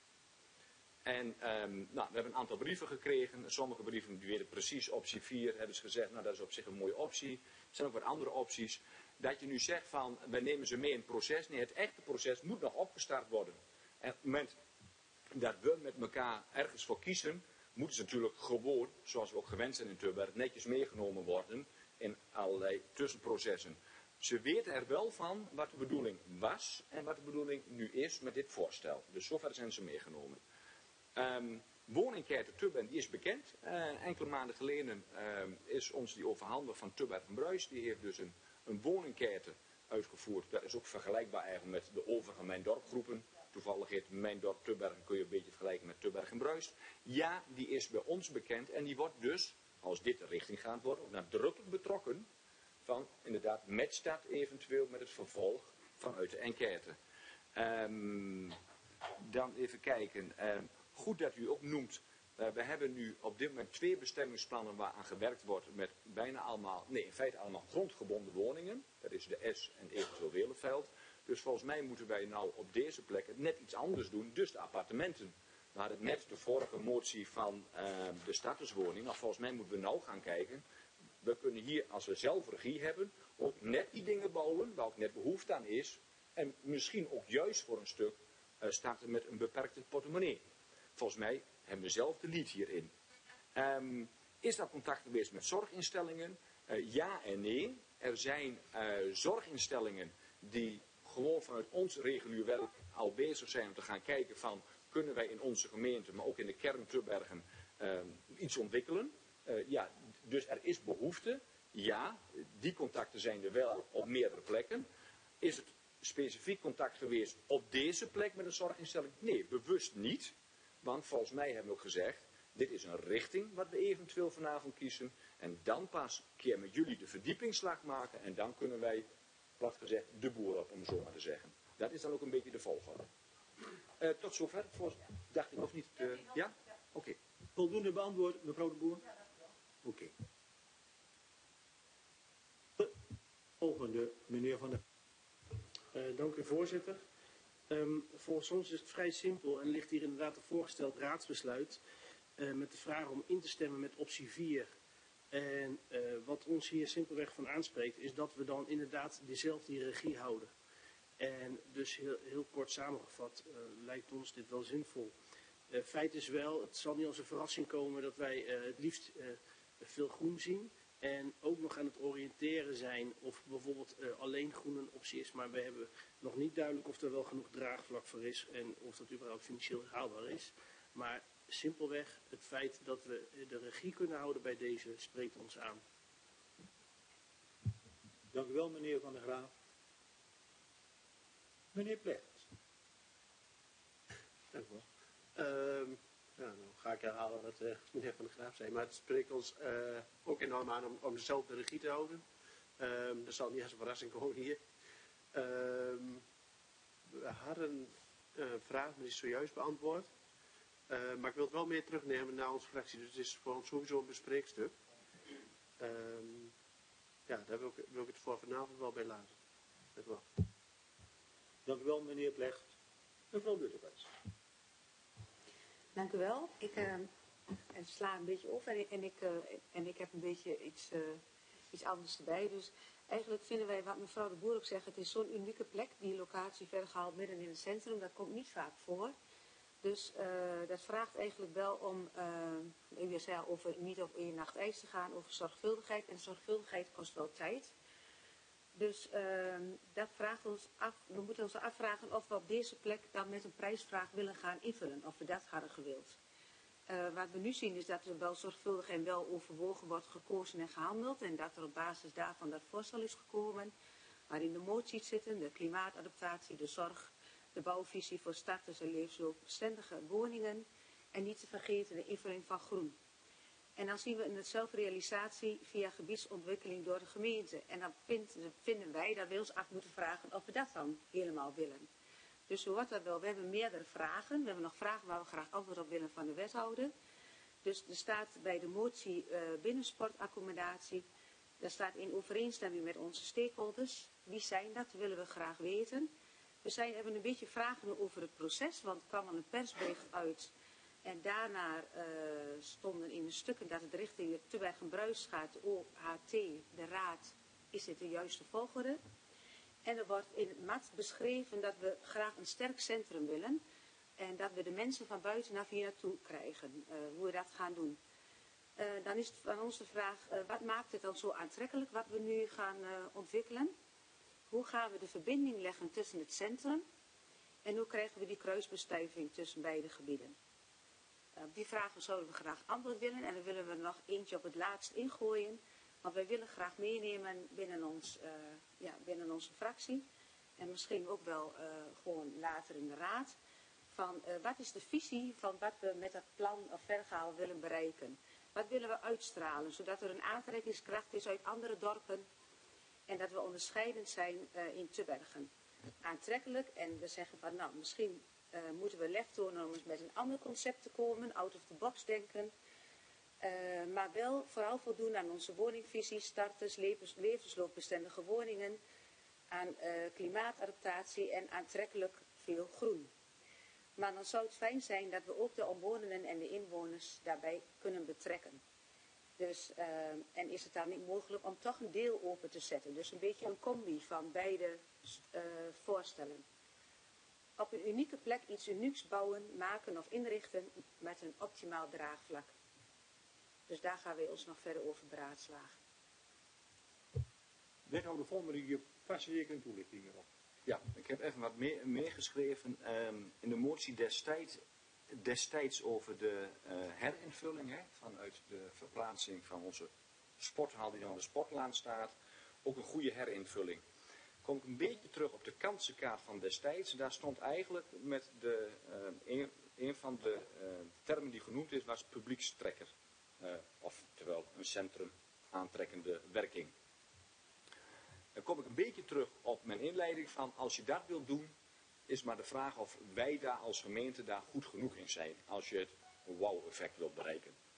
En um, nou, we hebben een aantal brieven gekregen. Sommige brieven die weten precies optie vier. Hebben ze gezegd, nou dat is op zich een mooie optie. Er zijn ook wat andere opties. Dat je nu zegt van, wij nemen ze mee in het proces. Nee, het echte proces moet nog opgestart worden. En op het moment dat we met elkaar ergens voor kiezen, moeten ze natuurlijk gewoon, zoals we ook gewend zijn in Tubbergen, netjes meegenomen worden in allerlei tussenprocessen. Ze weten er wel van wat de bedoeling was en wat de bedoeling nu is met dit voorstel. Dus zover zijn ze meegenomen. Um, Woonenquête Tubbergen, die is bekend. Uh, enkele maanden geleden uh, is ons die overhandigd van Tubbergen Bruis. Die heeft dus een, een woonenquête uitgevoerd. Dat is ook vergelijkbaar eigenlijk met de overige Mijn Dorp groepen. Toevallig heet Mijn Dorp Tubbergen, kun je een beetje vergelijken met Tubbergen Bruis. Ja, die is bij ons bekend en die wordt dus, als dit de richting gaat worden, ook nadrukkelijk betrokken van inderdaad met start eventueel met het vervolg vanuit de enquête. Um, dan even kijken. Um, Goed dat u ook noemt, uh, we hebben nu op dit moment twee bestemmingsplannen waar aan gewerkt wordt met bijna allemaal, nee in feite allemaal grondgebonden woningen. Dat is de S en eventueel Welenveld. Dus volgens mij moeten wij nou op deze plek net iets anders doen, dus de appartementen. We hadden net de vorige motie van uh, de statuswoning, maar volgens mij moeten we nou gaan kijken. We kunnen hier, als we zelf regie hebben, ook net die dingen bouwen waar ook net behoefte aan is. En misschien ook juist voor een stuk uh, starten met een beperkte portemonnee. Volgens mij hebben we zelf de lead hierin. Um, is dat contact geweest met zorginstellingen? Uh, ja en nee. Er zijn uh, zorginstellingen die gewoon vanuit ons regulier werk al bezig zijn om te gaan kijken van, kunnen wij in onze gemeente, maar ook in de kern Tubbergen, uh, iets ontwikkelen. Uh, ja, dus er is behoefte. Ja, die contacten zijn er wel op meerdere plekken. Is het specifiek contact geweest op deze plek met een zorginstelling? Nee, bewust niet. Want volgens mij hebben we ook gezegd, dit is een richting wat we eventueel vanavond kiezen. En dan pas een keer met jullie de verdiepingsslag maken. En dan kunnen wij, plat gezegd, de boer op, om zo maar te zeggen. Dat is dan ook een beetje de volgorde. Uh, tot zover. Voor, dacht ik nog niet. Uh, ja? Oké. Okay. Voldoende beantwoord, mevrouw de Boer? Oké. Okay. Volgende, meneer Van der... Uh, dank u, voorzitter. Um, volgens ons is het vrij simpel en ligt hier inderdaad een voorgesteld raadsbesluit uh, met de vraag om in te stemmen met optie vier. En uh, wat ons hier simpelweg van aanspreekt is dat we dan inderdaad dezelfde hiërarchie houden. En dus heel, heel kort samengevat uh, lijkt ons dit wel zinvol. Uh, feit is wel, het zal niet als een verrassing komen dat wij uh, het liefst uh, veel groen zien. En ook nog aan het oriënteren zijn of bijvoorbeeld uh, alleen groen een optie is. Maar we hebben nog niet duidelijk of er wel genoeg draagvlak voor is en of dat überhaupt financieel haalbaar is. Maar simpelweg het feit dat we de regie kunnen houden bij deze spreekt ons aan. Dank u wel, meneer Van der Graaf. Meneer Plecht. Dank u wel. Uh, ja, nou ga ik herhalen wat uh, meneer Van der Graaf zei. Maar het spreekt ons uh, ook enorm aan om, om dezelfde regie te houden. Um, dat zal niet als een verrassing komen hier. Um, we hadden een vraag, maar die is zojuist beantwoord. Uh, maar ik wil het wel meer terugnemen naar onze fractie. Dus het is voor ons sowieso een bespreekstuk. Um, ja, daar wil ik, wil ik het voor vanavond wel bij laten. Dank u wel. Dank u wel, meneer Plecht. Mevrouw Lutterbers. Dank u wel. Ik uh, sla een beetje op en, en, ik, uh, en ik heb een beetje iets, uh, iets anders erbij. Dus eigenlijk vinden wij, wat mevrouw de Boer ook zegt, het is zo'n unieke plek, die locatie vergehaald midden in het centrum. Dat komt niet vaak voor. Dus uh, dat vraagt eigenlijk wel om, uh, u zei al, over niet op één nacht ijs te gaan, over zorgvuldigheid. En zorgvuldigheid kost wel tijd. Dus uh, dat vraagt ons af, we moeten ons afvragen of we op deze plek dan met een prijsvraag willen gaan invullen. Of we dat hadden gewild. Uh, wat we nu zien is dat er wel zorgvuldig en wel overwogen wordt gekozen en gehandeld. En dat er op basis daarvan dat voorstel is gekomen. Waarin de moties zitten, de klimaatadaptatie, de zorg, de bouwvisie voor starters en levensloopbestendige woningen. En niet te vergeten de invulling van groen. En dan zien we een zelfrealisatie via gebiedsontwikkeling door de gemeente. En dan vind, vinden wij dat we ons af moeten vragen of we dat dan helemaal willen. Dus zo wordt dat wel. We hebben meerdere vragen. We hebben nog vragen waar we graag antwoord op willen van de wethouder. Dus er staat bij de motie uh, binnensportaccommodatie. Daar staat in overeenstemming met onze stakeholders. Wie zijn dat? Dat willen we graag weten. We zijn, hebben een beetje vragen over het proces. Want er kwam al een persbericht uit. En daarna uh, stonden in de stukken dat het richting de Tubbergen-Bruis gaat, de O H T, de raad, is dit de juiste volgorde. En er wordt in het M A T beschreven dat we graag een sterk centrum willen. En dat we de mensen van buitenaf hier naartoe krijgen, uh, hoe we dat gaan doen. Uh, dan is het van ons de vraag, uh, wat maakt het dan zo aantrekkelijk wat we nu gaan uh, ontwikkelen? Hoe gaan we de verbinding leggen tussen het centrum? En hoe krijgen we die kruisbestuiving tussen beide gebieden? Op die vragen zouden we graag antwoord willen en dan willen we nog eentje op het laatst ingooien. Want wij willen graag meenemen binnen, ons, uh, ja, binnen onze fractie en misschien ook wel uh, gewoon later in de raad. Van uh, wat is de visie van wat we met dat plan of vergaal willen bereiken? Wat willen we uitstralen zodat er een aantrekkingskracht is uit andere dorpen en dat we onderscheidend zijn uh, in Tubbergen. Aantrekkelijk en we zeggen van nou misschien... Uh, moeten we lef tonen om eens met een ander concept te komen, out of the box denken. Uh, maar wel vooral voldoen aan onze woningvisie, starters, levens, levensloopbestendige woningen, aan uh, klimaatadaptatie en aantrekkelijk veel groen. Maar dan zou het fijn zijn dat we ook de omwonenden en de inwoners daarbij kunnen betrekken. Dus, uh, en is het dan niet mogelijk om toch een deel open te zetten. Dus een beetje een combi van beide uh, voorstellen. Op een unieke plek iets unieks bouwen, maken of inrichten met een optimaal draagvlak. Dus daar gaan we ons nog verder over beraadslagen. Wethouder Vonmer, je vast zeker een toelichting hierop. Ja, ik heb even wat meer meegeschreven. Um, in de motie destijds, destijds over de uh, herinvulling, hè, vanuit de verplaatsing van onze sporthal die aan de sportlaan staat. Ook een goede herinvulling. Kom ik een beetje terug op de kansenkaart van destijds. Daar stond eigenlijk met de, uh, een, een van de uh, termen die genoemd is, was publiekstrekker. Uh, oftewel een centrum aantrekkende werking. Dan kom ik een beetje terug op mijn inleiding van als je dat wilt doen, is maar de vraag of wij daar als gemeente daar goed genoeg in zijn. Als je het wow-effect wilt bereiken.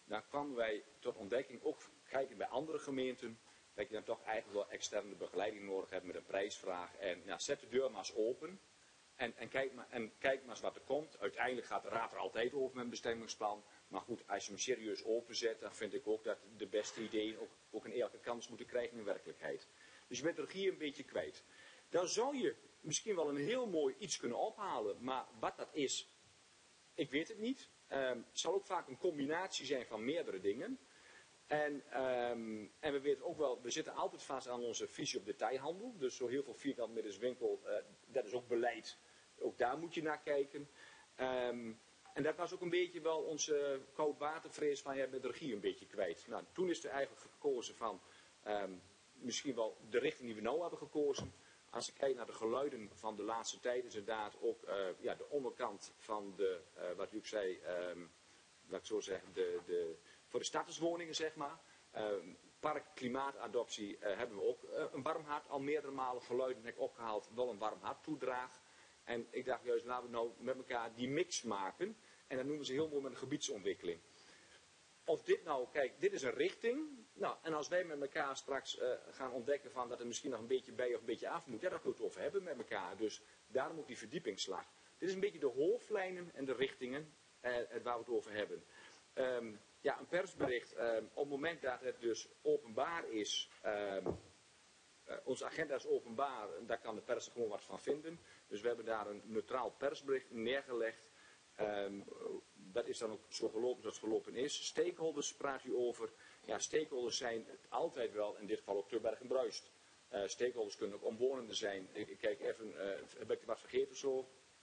daar kwamen wij tot ontdekking, ook kijken bij andere gemeenten, dat je dan toch eigenlijk wel externe begeleiding nodig hebt met een prijsvraag. En ja, zet de deur maar eens open en, en, kijk maar, en kijk maar eens wat er komt. Uiteindelijk gaat de raad er altijd over met een bestemmingsplan. Maar goed, als je hem serieus openzet, dan vind ik ook dat de beste ideeën ook, ook een eerlijke kans moeten krijgen in werkelijkheid. Dus je bent de regie een beetje kwijt. Dan zou je misschien wel een heel mooi iets kunnen ophalen, maar wat dat is, ik weet het niet. Um, het zal ook vaak een combinatie zijn van meerdere dingen. En, um, en we weten ook wel, we zitten altijd vast aan onze visie op detailhandel. Dus zo heel veel vierkant meters winkel, uh, dat is ook beleid. Ook daar moet je naar kijken. Um, en dat was ook een beetje wel onze koudwatervrees van, ja, met de regie een beetje kwijt. Nou, toen is er eigenlijk gekozen van, um, misschien wel de richting die we nu hebben gekozen. Als ik kijk naar de geluiden van de laatste tijd, is inderdaad ook uh, ja, de onderkant van de, uh, wat u ook zei, um, laat ik zo zeggen, de, de, voor de statuswoningen, zeg maar. Uh, park klimaatadoptie uh, hebben we ook uh, een warm hart al meerdere malen geluiden heb ik opgehaald, wel een warm hart toedraag. En ik dacht juist, laten we nou met elkaar die mix maken. En dat noemen ze heel mooi met een gebiedsontwikkeling. Of dit nou, kijk, dit is een richting. Nou, en als wij met elkaar straks uh, gaan ontdekken van dat er misschien nog een beetje bij of een beetje af moet, ja, daar kunnen we het over hebben met elkaar. Dus daarom ook die verdiepingsslag. Dit is een beetje de hoofdlijnen en de richtingen uh, waar we het over hebben. Um, ja, een persbericht, um, op het moment dat het dus openbaar is, um, uh, onze agenda is openbaar, daar kan de pers er gewoon wat van vinden. Dus we hebben daar een neutraal persbericht neergelegd. Um, dat is dan ook zo gelopen zoals het gelopen is. Stakeholders praat u over. Ja, stakeholders zijn het altijd wel, in dit geval ook Tubbergen Bruist. Uh, stakeholders kunnen ook omwonenden zijn. Ik, ik kijk even, uh, heb ik wat vergeten of zo?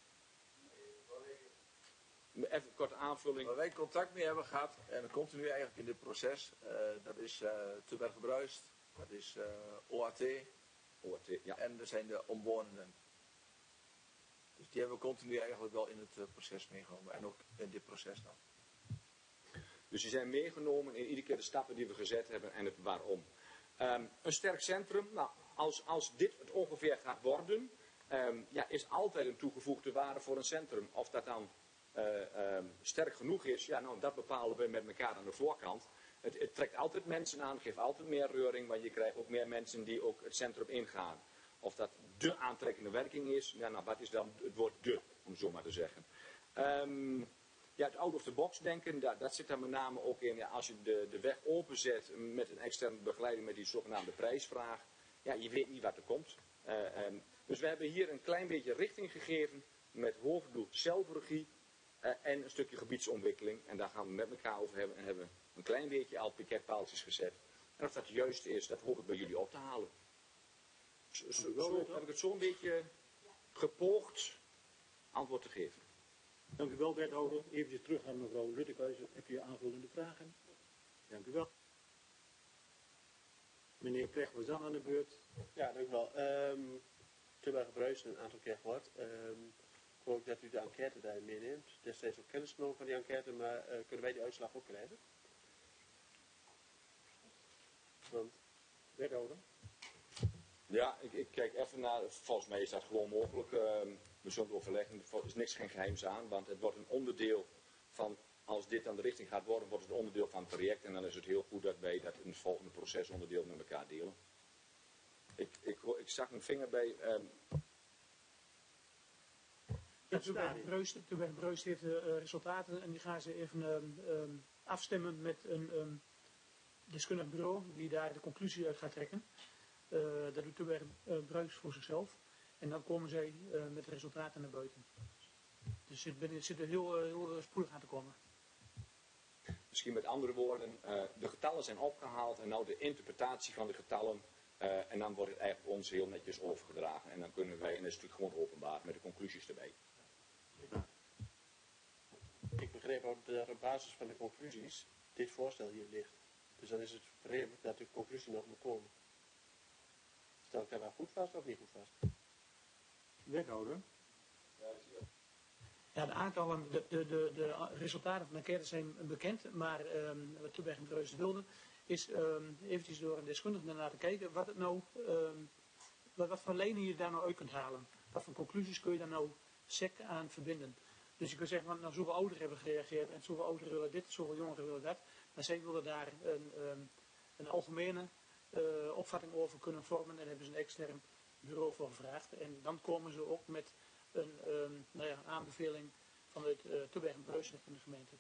Even een korte aanvulling. Waar wij contact mee hebben gehad, en continu eigenlijk in dit proces, uh, dat is uh, Tubbergen Bruist, dat is uh, O A T, O A T ja. En er zijn de omwonenden. Dus die hebben we continu eigenlijk wel in het uh, proces meegenomen. En ook in dit proces dan. Dus die zijn meegenomen in iedere keer de stappen die we gezet hebben en het waarom. Um, een sterk centrum, nou, als, als dit het ongeveer gaat worden, um, ja, is altijd een toegevoegde waarde voor een centrum. Of dat dan uh, um, sterk genoeg is, ja, nou, dat bepalen we met elkaar aan de voorkant. Het, het trekt altijd mensen aan, geeft altijd meer reuring, want je krijgt ook meer mensen die ook het centrum ingaan. Of dat de aantrekkende werking is, ja, nou, wat is dan het woord de, om het zo maar te zeggen. Um, ja, het out of the box denken, dat, dat zit daar met name ook in. Ja, als je de, de weg openzet met een externe begeleiding met die zogenaamde prijsvraag, ja, je weet niet wat er komt. Uh, um, dus we hebben hier een klein beetje richting gegeven met hoofddoel zelfregie uh, en een stukje gebiedsontwikkeling. En daar gaan we met elkaar over hebben en hebben een klein beetje al piketpaaltjes gezet. En of dat het juiste is, dat hoop ik bij jullie op te halen. Zo, zo, zo heb ik het zo een beetje gepoogd antwoord te geven. Dank u wel, wethouder. Even terug naar mevrouw Luttekhuizen. Heb je aanvullende vragen? Dank u wel. Meneer Plech was dan aan de beurt. Ja, dank u wel. Um, Tubbergen Bruist een aantal keer gehoord. Um, ik hoop ook dat u de enquête daarin meeneemt. Destijds ook kennis genomen van die enquête, maar uh, kunnen wij die uitslag ook krijgen? Want, wethouder? Ja, ik, ik kijk even naar, volgens mij is dat gewoon mogelijk. Uh, we zullen het overleggen, er is niks geen geheims aan, want het wordt een onderdeel van, als dit dan de richting gaat worden, wordt het een onderdeel van het traject. En dan is het heel goed dat wij dat in het volgende procesonderdeel met elkaar delen. Ik, ik, ik zag een vinger bij... Um... Ja, Tubbergen Bruist, Tubbergen Bruist heeft uh, resultaten en die gaan ze even um, um, afstemmen met een um, deskundig bureau die daar de conclusie uit gaat trekken. Uh, dat doet Tubbergen uh, Bruist voor zichzelf. En dan komen zij uh, met de resultaten naar buiten. Dus het, het zit er heel, uh, heel spoedig aan te komen. Misschien met andere woorden, uh, de getallen zijn opgehaald en nou de interpretatie van de getallen. Uh, en dan wordt het eigenlijk ons heel netjes overgedragen. En dan kunnen wij, en dat is natuurlijk gewoon openbaar, met de conclusies erbij. Ik begreep ook dat op basis van de conclusies dit voorstel hier ligt. Dus dan is het vreemd dat de conclusie nog moet komen. Stel ik daar nou goed vast of niet goed vast? Wethouder? Ja, de aantallen, de, de, de, de resultaten van de enquête zijn bekend, maar um, wat Tubbergen Bruist wilde, is um, eventjes door een deskundige naar te kijken wat het nou, um, wat, wat voor lijnen je daar nou uit kunt halen. Wat voor conclusies kun je daar nou sec aan verbinden. Dus je kunt zeggen, want nou, zoveel ouderen hebben gereageerd en zoveel ouderen willen dit, zoveel jongeren willen dat. Maar zij wilden daar een, um, een algemene uh, opvatting over kunnen vormen en daar hebben ze een extern bureau voor gevraagd. En dan komen ze ook met een um, nou ja, aanbeveling vanuit uh, Tubbergen en Bruis in de gemeente.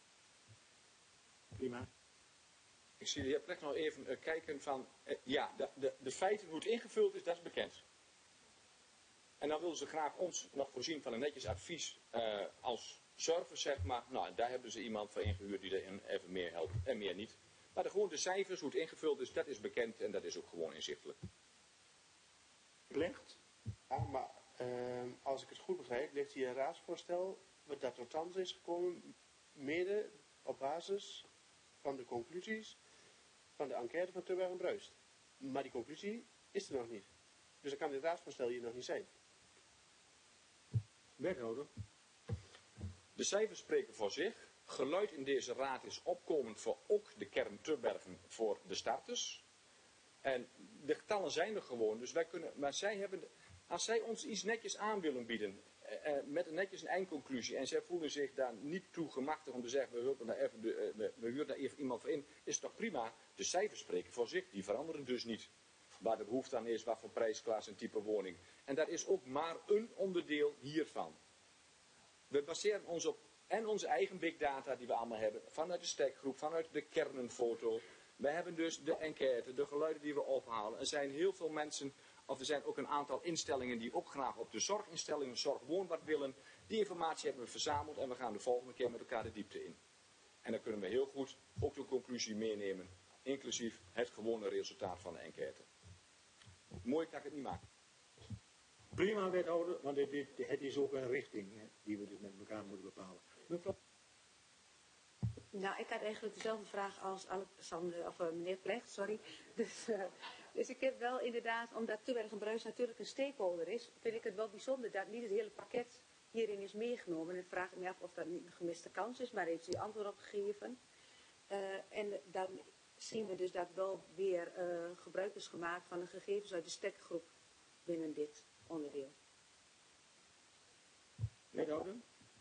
Prima. Ik zie de heer Plek nog even uh, kijken van, uh, ja, de, de, de feiten hoe het ingevuld is, dat is bekend. En dan willen ze graag ons nog voorzien van een netjes advies uh, als service, zeg maar. Nou, daar hebben ze iemand voor ingehuurd die er even meer helpt en meer niet. Maar de, gewoon de cijfers, hoe het ingevuld is, dat is bekend en dat is ook gewoon inzichtelijk. Ligt? Ja, maar uh, als ik het goed begrijp, ligt hier een raadsvoorstel dat tot stand is gekomen mede op basis van de conclusies van de enquête van Tubbergen en Bruist. Maar die conclusie is er nog niet. Dus dan kan dit raadsvoorstel hier nog niet zijn. Wethouder. De cijfers spreken voor zich. Geluid in deze raad is opkomend voor ook de kern Tubbergen voor de starters. En de getallen zijn er gewoon. Dus wij kunnen, maar zij hebben, als zij ons iets netjes aan willen bieden, eh, met een netjes een eindconclusie, en zij voelen zich daar niet toe gemachtigd om te zeggen, we huren daar even, de, we, we huren daar even iemand voor in, is toch prima. De cijfers spreken voor zich, die veranderen dus niet. Waar de behoefte aan is, wat voor prijsklasse en type woning. En dat is ook maar een onderdeel hiervan. We baseren ons op en onze eigen big data die we allemaal hebben, vanuit de stekgroep, vanuit de kernenfoto. We hebben dus de enquête, de geluiden die we ophalen. Er zijn heel veel mensen, of er zijn ook een aantal instellingen die ook graag op de zorginstellingen, zorgwoonbad willen. Die informatie hebben we verzameld en we gaan de volgende keer met elkaar de diepte in. En dan kunnen we heel goed ook de conclusie meenemen, inclusief het gewone resultaat van de enquête. Mooi kan ik het niet maken. Prima, wethouder, want dit, dit, het is ook een richting hè, die we dus met elkaar moeten bepalen. Mevrouw? Nou, ik had eigenlijk dezelfde vraag als Alexander, of uh, meneer Plecht, sorry. Dus, uh, dus ik heb wel inderdaad, omdat Tubbergen en Bruis natuurlijk een stakeholder is, vind ik het wel bijzonder dat niet het hele pakket hierin is meegenomen. En ik vraag me af of dat niet een gemiste kans is, maar heeft u antwoord op gegeven. Uh, en dan zien we dus dat wel weer uh, gebruik is gemaakt van de gegevens uit de stekgroep binnen dit onderdeel. Wethouder?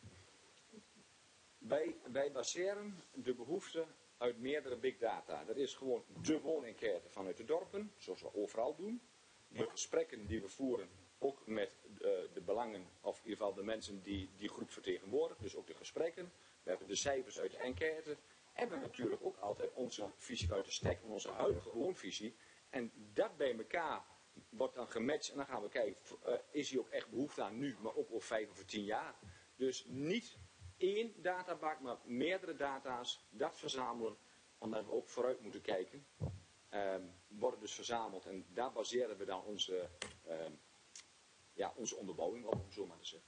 Wij, wij baseren de behoefte uit meerdere big data. Dat is gewoon de woonenquête vanuit de dorpen, zoals we overal doen. De gesprekken die we voeren, ook met uh, de belangen, of in ieder geval de mensen die die groep vertegenwoordigen, dus ook de gesprekken. We hebben de cijfers uit de enquête. En we hebben natuurlijk ook altijd onze visie uit de stek, onze huidige woonvisie. En dat bij elkaar wordt dan gematcht en dan gaan we kijken, uh, is hier ook echt behoefte aan nu, maar ook over vijf of tien jaar. Dus niet één databak, maar meerdere data's, dat verzamelen, omdat we ook vooruit moeten kijken, um, worden dus verzameld en daar baseren we dan onze, um, ja, onze onderbouwing op, om zo maar te zeggen.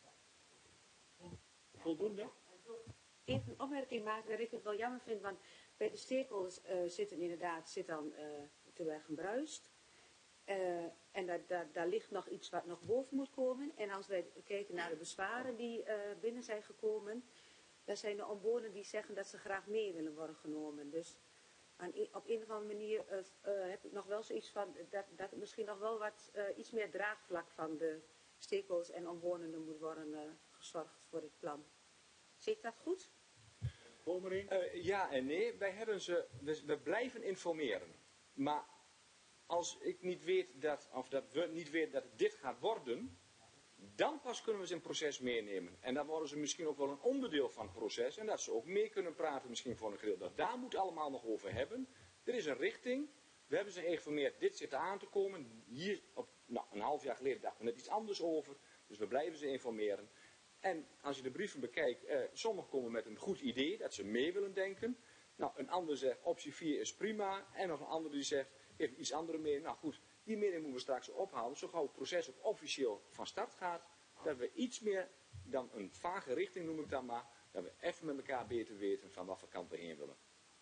Voldoende? Even een opmerking maken dat ik het wel jammer vind, want bij de stakeholders uh, zitten inderdaad, zit dan uh, Tubbergen en Bruis. Uh, en daar, daar, daar ligt nog iets wat nog boven moet komen. En als wij kijken naar de bezwaren die uh, binnen zijn gekomen, dan zijn er omwonenden die zeggen dat ze graag mee willen worden genomen. Dus aan, op een of andere manier uh, uh, heb ik nog wel zoiets van dat, dat het misschien nog wel wat uh, iets meer draagvlak van de stakeholders en omwonenden moet worden uh, gezorgd voor dit plan. Zie ik dat goed? Uh, ja en nee, wij hebben ze, we, we blijven informeren. Maar als ik niet weet dat, of dat we niet weten dat het dit gaat worden, dan pas kunnen we ze in het proces meenemen. En dan worden ze misschien ook wel een onderdeel van het proces. En dat ze ook mee kunnen praten misschien voor een gedeelte. Daar moet het allemaal nog over hebben. Er is een richting. We hebben ze geïnformeerd, dit zit aan te komen. Hier, op, nou, een half jaar geleden dachten we net iets anders over. Dus we blijven ze informeren. En als je de brieven bekijkt, eh, sommigen komen met een goed idee, dat ze mee willen denken. Nou, een ander zegt, optie vier is prima. En nog een ander die zegt, even iets andere mening. Nou goed, die mening moeten we straks ophalen. Zo gauw het proces ook officieel van start gaat. Dat we iets meer dan een vage richting, noem ik dan maar. Dat we even met elkaar beter weten van wat voor kant we heen willen.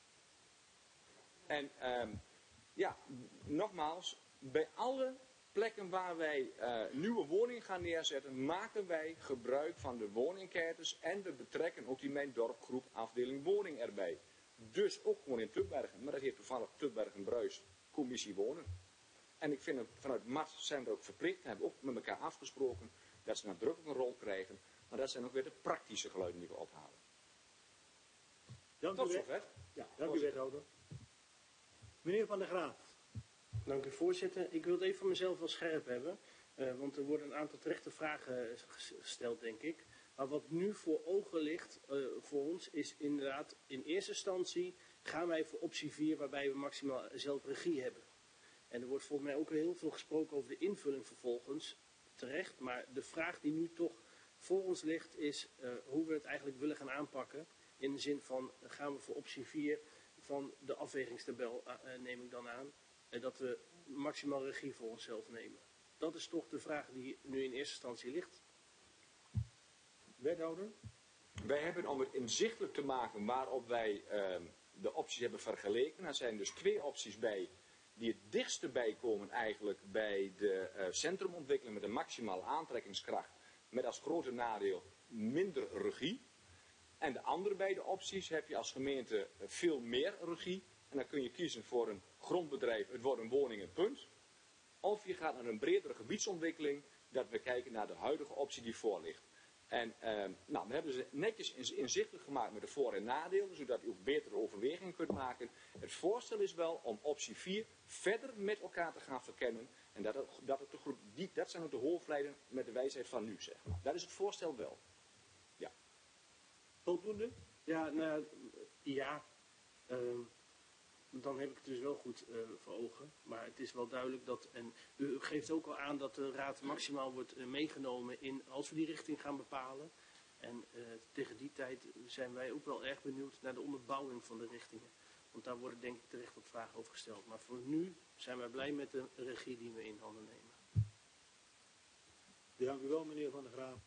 En um, ja, nogmaals, bij alle plekken waar wij uh, nieuwe woningen gaan neerzetten, maken wij gebruik van de woonenquêtes en we betrekken ook die Mijn Dorpgroep afdeling woning erbij. Dus ook gewoon in Tubbergen, maar dat heeft toevallig Tubbergen en Bruis commissie wonen. En ik vind dat vanuit M A T zijn we ook verplicht, hebben we ook met elkaar afgesproken, dat ze nadrukkelijk een rol krijgen, maar dat zijn ook weer de praktische geluiden die we ophalen. Dank Tot u, zover. Ja, dank u wethouder. Meneer Van der Graaf. Dank u voorzitter. Ik wil het even van mezelf wel scherp hebben. Uh, want er worden een aantal terechte vragen gesteld, denk ik. Maar wat nu voor ogen ligt uh, voor ons is inderdaad in eerste instantie gaan wij voor optie vier waarbij we maximaal zelf regie hebben. En er wordt volgens mij ook heel veel gesproken over de invulling vervolgens. Terecht, maar de vraag die nu toch voor ons ligt is uh, hoe we het eigenlijk willen gaan aanpakken. In de zin van gaan we voor optie vier van de afwegingstabel uh, neem ik dan aan. En dat we maximaal regie voor onszelf nemen. Dat is toch de vraag die nu in eerste instantie ligt. Wethouder? Wij hebben om het inzichtelijk te maken waarop wij uh, de opties hebben vergeleken. Er zijn dus twee opties bij die het dichtste bij komen eigenlijk bij de uh, centrumontwikkeling met een maximale aantrekkingskracht. Met als grote nadeel minder regie. En de andere beide opties heb je als gemeente veel meer regie. En dan kun je kiezen voor een grondbedrijf, het worden woningen, punt. Of je gaat naar een bredere gebiedsontwikkeling, dat we kijken naar de huidige optie die voor ligt. En uh, nou, we hebben ze netjes inzichtelijk gemaakt met de voor- en nadelen, zodat u ook betere overwegingen kunt maken. Het voorstel is wel om optie vier verder met elkaar te gaan verkennen. En dat, het, dat, het de groep, die, dat zijn ook de hoofdlijnen met de wijsheid van nu, zeg maar. Dat is het voorstel wel. Ja. Voldoende? Ja, nou, ja. Uh, dan heb ik het dus wel goed uh, voor ogen. Maar het is wel duidelijk dat, en u geeft ook al aan dat de raad maximaal wordt uh, meegenomen in, als we die richting gaan bepalen. En uh, tegen die tijd zijn wij ook wel erg benieuwd naar de onderbouwing van de richtingen. Want daar worden denk ik terecht wat vragen over gesteld. Maar voor nu zijn wij blij met de regie die we in handen nemen. Dank u wel, meneer Van der Graaf.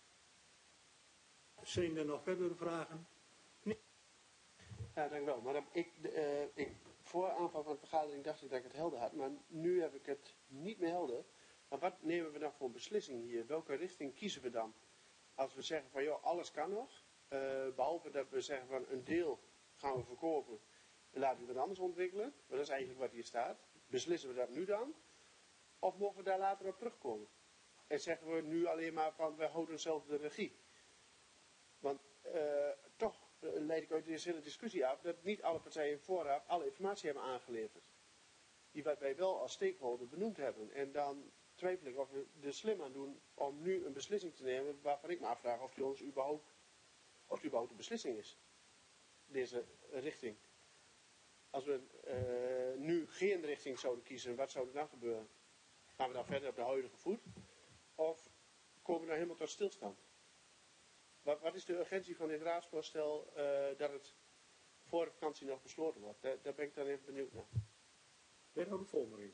Zijn er nog verdere vragen? Nee. Ja, dank u wel. Maar ik, uh, ik, voor aanvang van de vergadering dacht ik dat ik het helder had. Maar nu heb ik het niet meer helder. Maar wat nemen we dan voor een beslissing hier? Welke richting kiezen we dan? Als we zeggen van, joh, alles kan nog. Uh, behalve dat we zeggen van, een deel gaan we verkopen. En laten we het anders ontwikkelen. Maar dat is eigenlijk wat hier staat. Beslissen we dat nu dan? Of mogen we daar later op terugkomen? En zeggen we nu alleen maar van, we houden zelf de regie. Want uh, toch uh, leid ik uit deze hele discussie af dat niet alle partijen vooraf alle informatie hebben aangeleverd. Die wat wij wel als stakeholder benoemd hebben. En dan twijfel ik of we er slim aan doen om nu een beslissing te nemen waarvan ik me afvraag of die ons überhaupt, of het überhaupt een beslissing is. Deze richting. Als we uh, nu geen richting zouden kiezen, wat zou er dan gebeuren? Gaan we dan verder op de huidige voet? Of komen we dan helemaal tot stilstand? Wat, wat is de urgentie van dit raadsvoorstel uh, dat het voor de vakantie nog besloten wordt? Daar, daar ben ik dan even benieuwd naar. Wethouder Vonderik.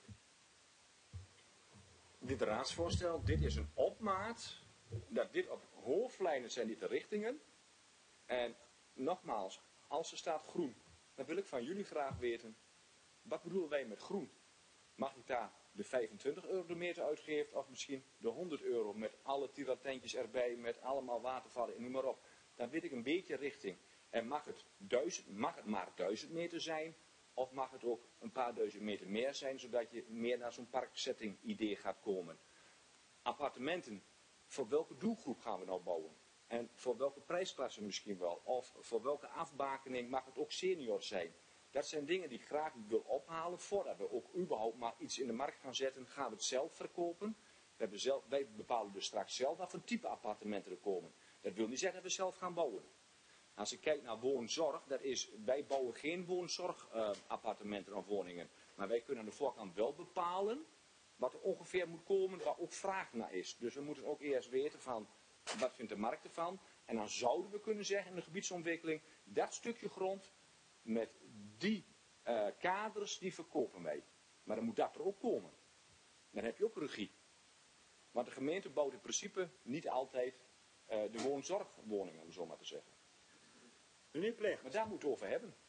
Dit raadsvoorstel, dit is een opmaat. Dat dit op hoofdlijnen zijn dit de richtingen. En nogmaals, als er staat groen, dan wil ik van jullie graag weten, wat bedoelen wij met groen? Mag ik daar de vijfentwintig euro de meter uitgeven of misschien de honderd euro met alle tiratentjes erbij, met allemaal watervallen en noem maar op. Dan weet ik een beetje richting. En mag het, duizend, mag het maar duizend meter zijn of mag het ook een paar duizend meter meer zijn, zodat je meer naar zo'n parksetting idee gaat komen. Appartementen, voor welke doelgroep gaan we nou bouwen? En voor welke prijsklasse misschien wel? Of voor welke afbakening mag het ook senior zijn? Dat zijn dingen die ik graag wil ophalen voordat we ook überhaupt maar iets in de markt gaan zetten. Gaan we het zelf verkopen? We hebben zelf, wij bepalen dus straks zelf wat voor type appartementen er komen. Dat wil niet zeggen dat we zelf gaan bouwen. Als ik kijk naar woonzorg, dat is, wij bouwen geen woonzorgappartementen uh, of woningen. Maar wij kunnen aan de voorkant wel bepalen wat er ongeveer moet komen, waar ook vraag naar is. Dus we moeten ook eerst weten van, wat vindt de markt ervan? En dan zouden we kunnen zeggen in de gebiedsontwikkeling, dat stukje grond met die uh, kaders, die verkopen wij. Maar dan moet dat er ook komen. Dan heb je ook regie. Want de gemeente bouwt in principe niet altijd uh, de woonzorgwoningen, om zo maar te zeggen. Meneer Plecht. Maar daar moeten we het over hebben.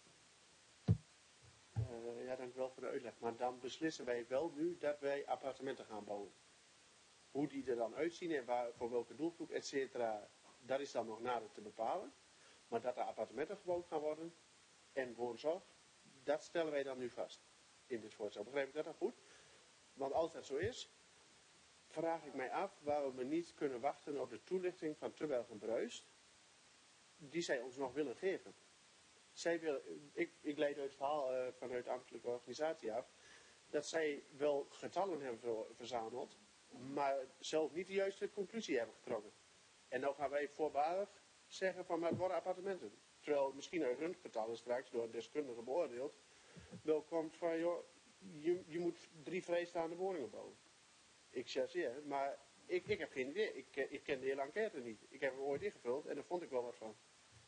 Uh, ja, dank u wel voor de uitleg. Maar dan beslissen wij wel nu dat wij appartementen gaan bouwen. Hoe die er dan uitzien en waar, voor welke doelgroep, et cetera, dat is dan nog nader te bepalen. Maar dat er appartementen gebouwd gaan worden en woonzorg, dat stellen wij dan nu vast in dit voorstel. Begrijp ik dat dan goed? Want als dat zo is, vraag ik mij af waarom we niet kunnen wachten op de toelichting van Terwijl en Bruist, die zij ons nog willen geven. zij wil, ik, ik leid uit het verhaal uh, vanuit de ambtelijke organisatie af, dat zij wel getallen hebben ver, verzameld, maar zelf niet de juiste conclusie hebben getrokken. En nou gaan wij voorbarig zeggen van maar het worden appartementen. Terwijl misschien uit hun getallen straks door een deskundige beoordeeld wel komt van joh, je, je moet drie vrijstaande woningen bouwen. Ik chargeer, maar ik, ik heb geen idee. Ik, ik ken de hele enquête niet. Ik heb hem ooit ingevuld en daar vond ik wel wat van.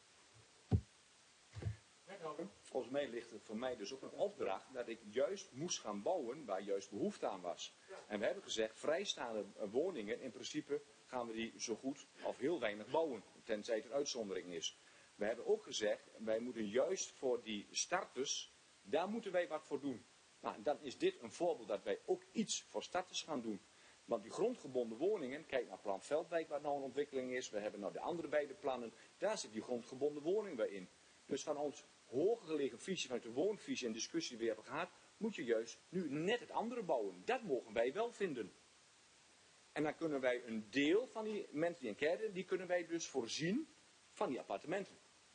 Volgens mij ligt er voor mij dus ook een opdracht dat ik juist moest gaan bouwen waar juist behoefte aan was. En we hebben gezegd, vrijstaande woningen, in principe gaan we die zo goed of heel weinig bouwen, tenzij het een uitzondering is. We hebben ook gezegd, wij moeten juist voor die starters, daar moeten wij wat voor doen. Nou, dan is dit een voorbeeld dat wij ook iets voor starters gaan doen. Want die grondgebonden woningen, kijk naar Plan Veldwijk waar nou een ontwikkeling is, we hebben nou de andere beide plannen, daar zit die grondgebonden woning weer in. Dus van ons hoger gelegen visie, vanuit de woonvisie en discussie die we hebben gehad, moet je juist nu net het andere bouwen. Dat mogen wij wel vinden. En dan kunnen wij een deel van die mensen die enquête, die kunnen wij dus voorzien van die appartementen.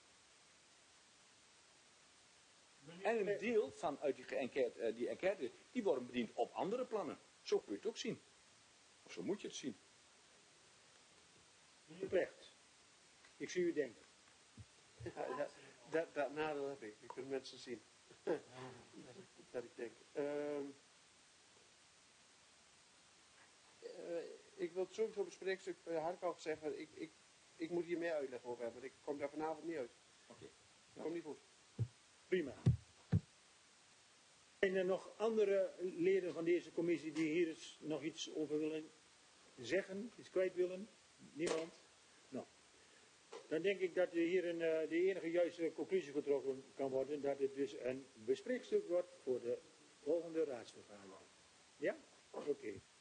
En een deel van uit die enquête, die enquête, die worden bediend op andere plannen. Zo kun je het ook zien. Of zo moet je het zien. Meneer Plecht, ik zie u denken. Ja, ja, dat, dat nadeel heb ik. Ik kan mensen zien. Dat ik denk. Uh, uh, ik wil het sowieso op het spreekstuk, uh, had ik al gezegd, maar ik, ik, ik moet hier meer uitleg over hebben. Want ik kom daar vanavond niet uit. Oké. Okay. Dat komt niet goed. Prima. Zijn er nog andere leden van deze commissie die hier eens nog iets over willen zeggen, iets kwijt willen? Niemand? Nou, dan denk ik dat hier een, uh, de enige juiste conclusie getrokken kan worden, dat het dus een bespreekstuk wordt voor de volgende raadsvergadering. Ja? Oké. Okay.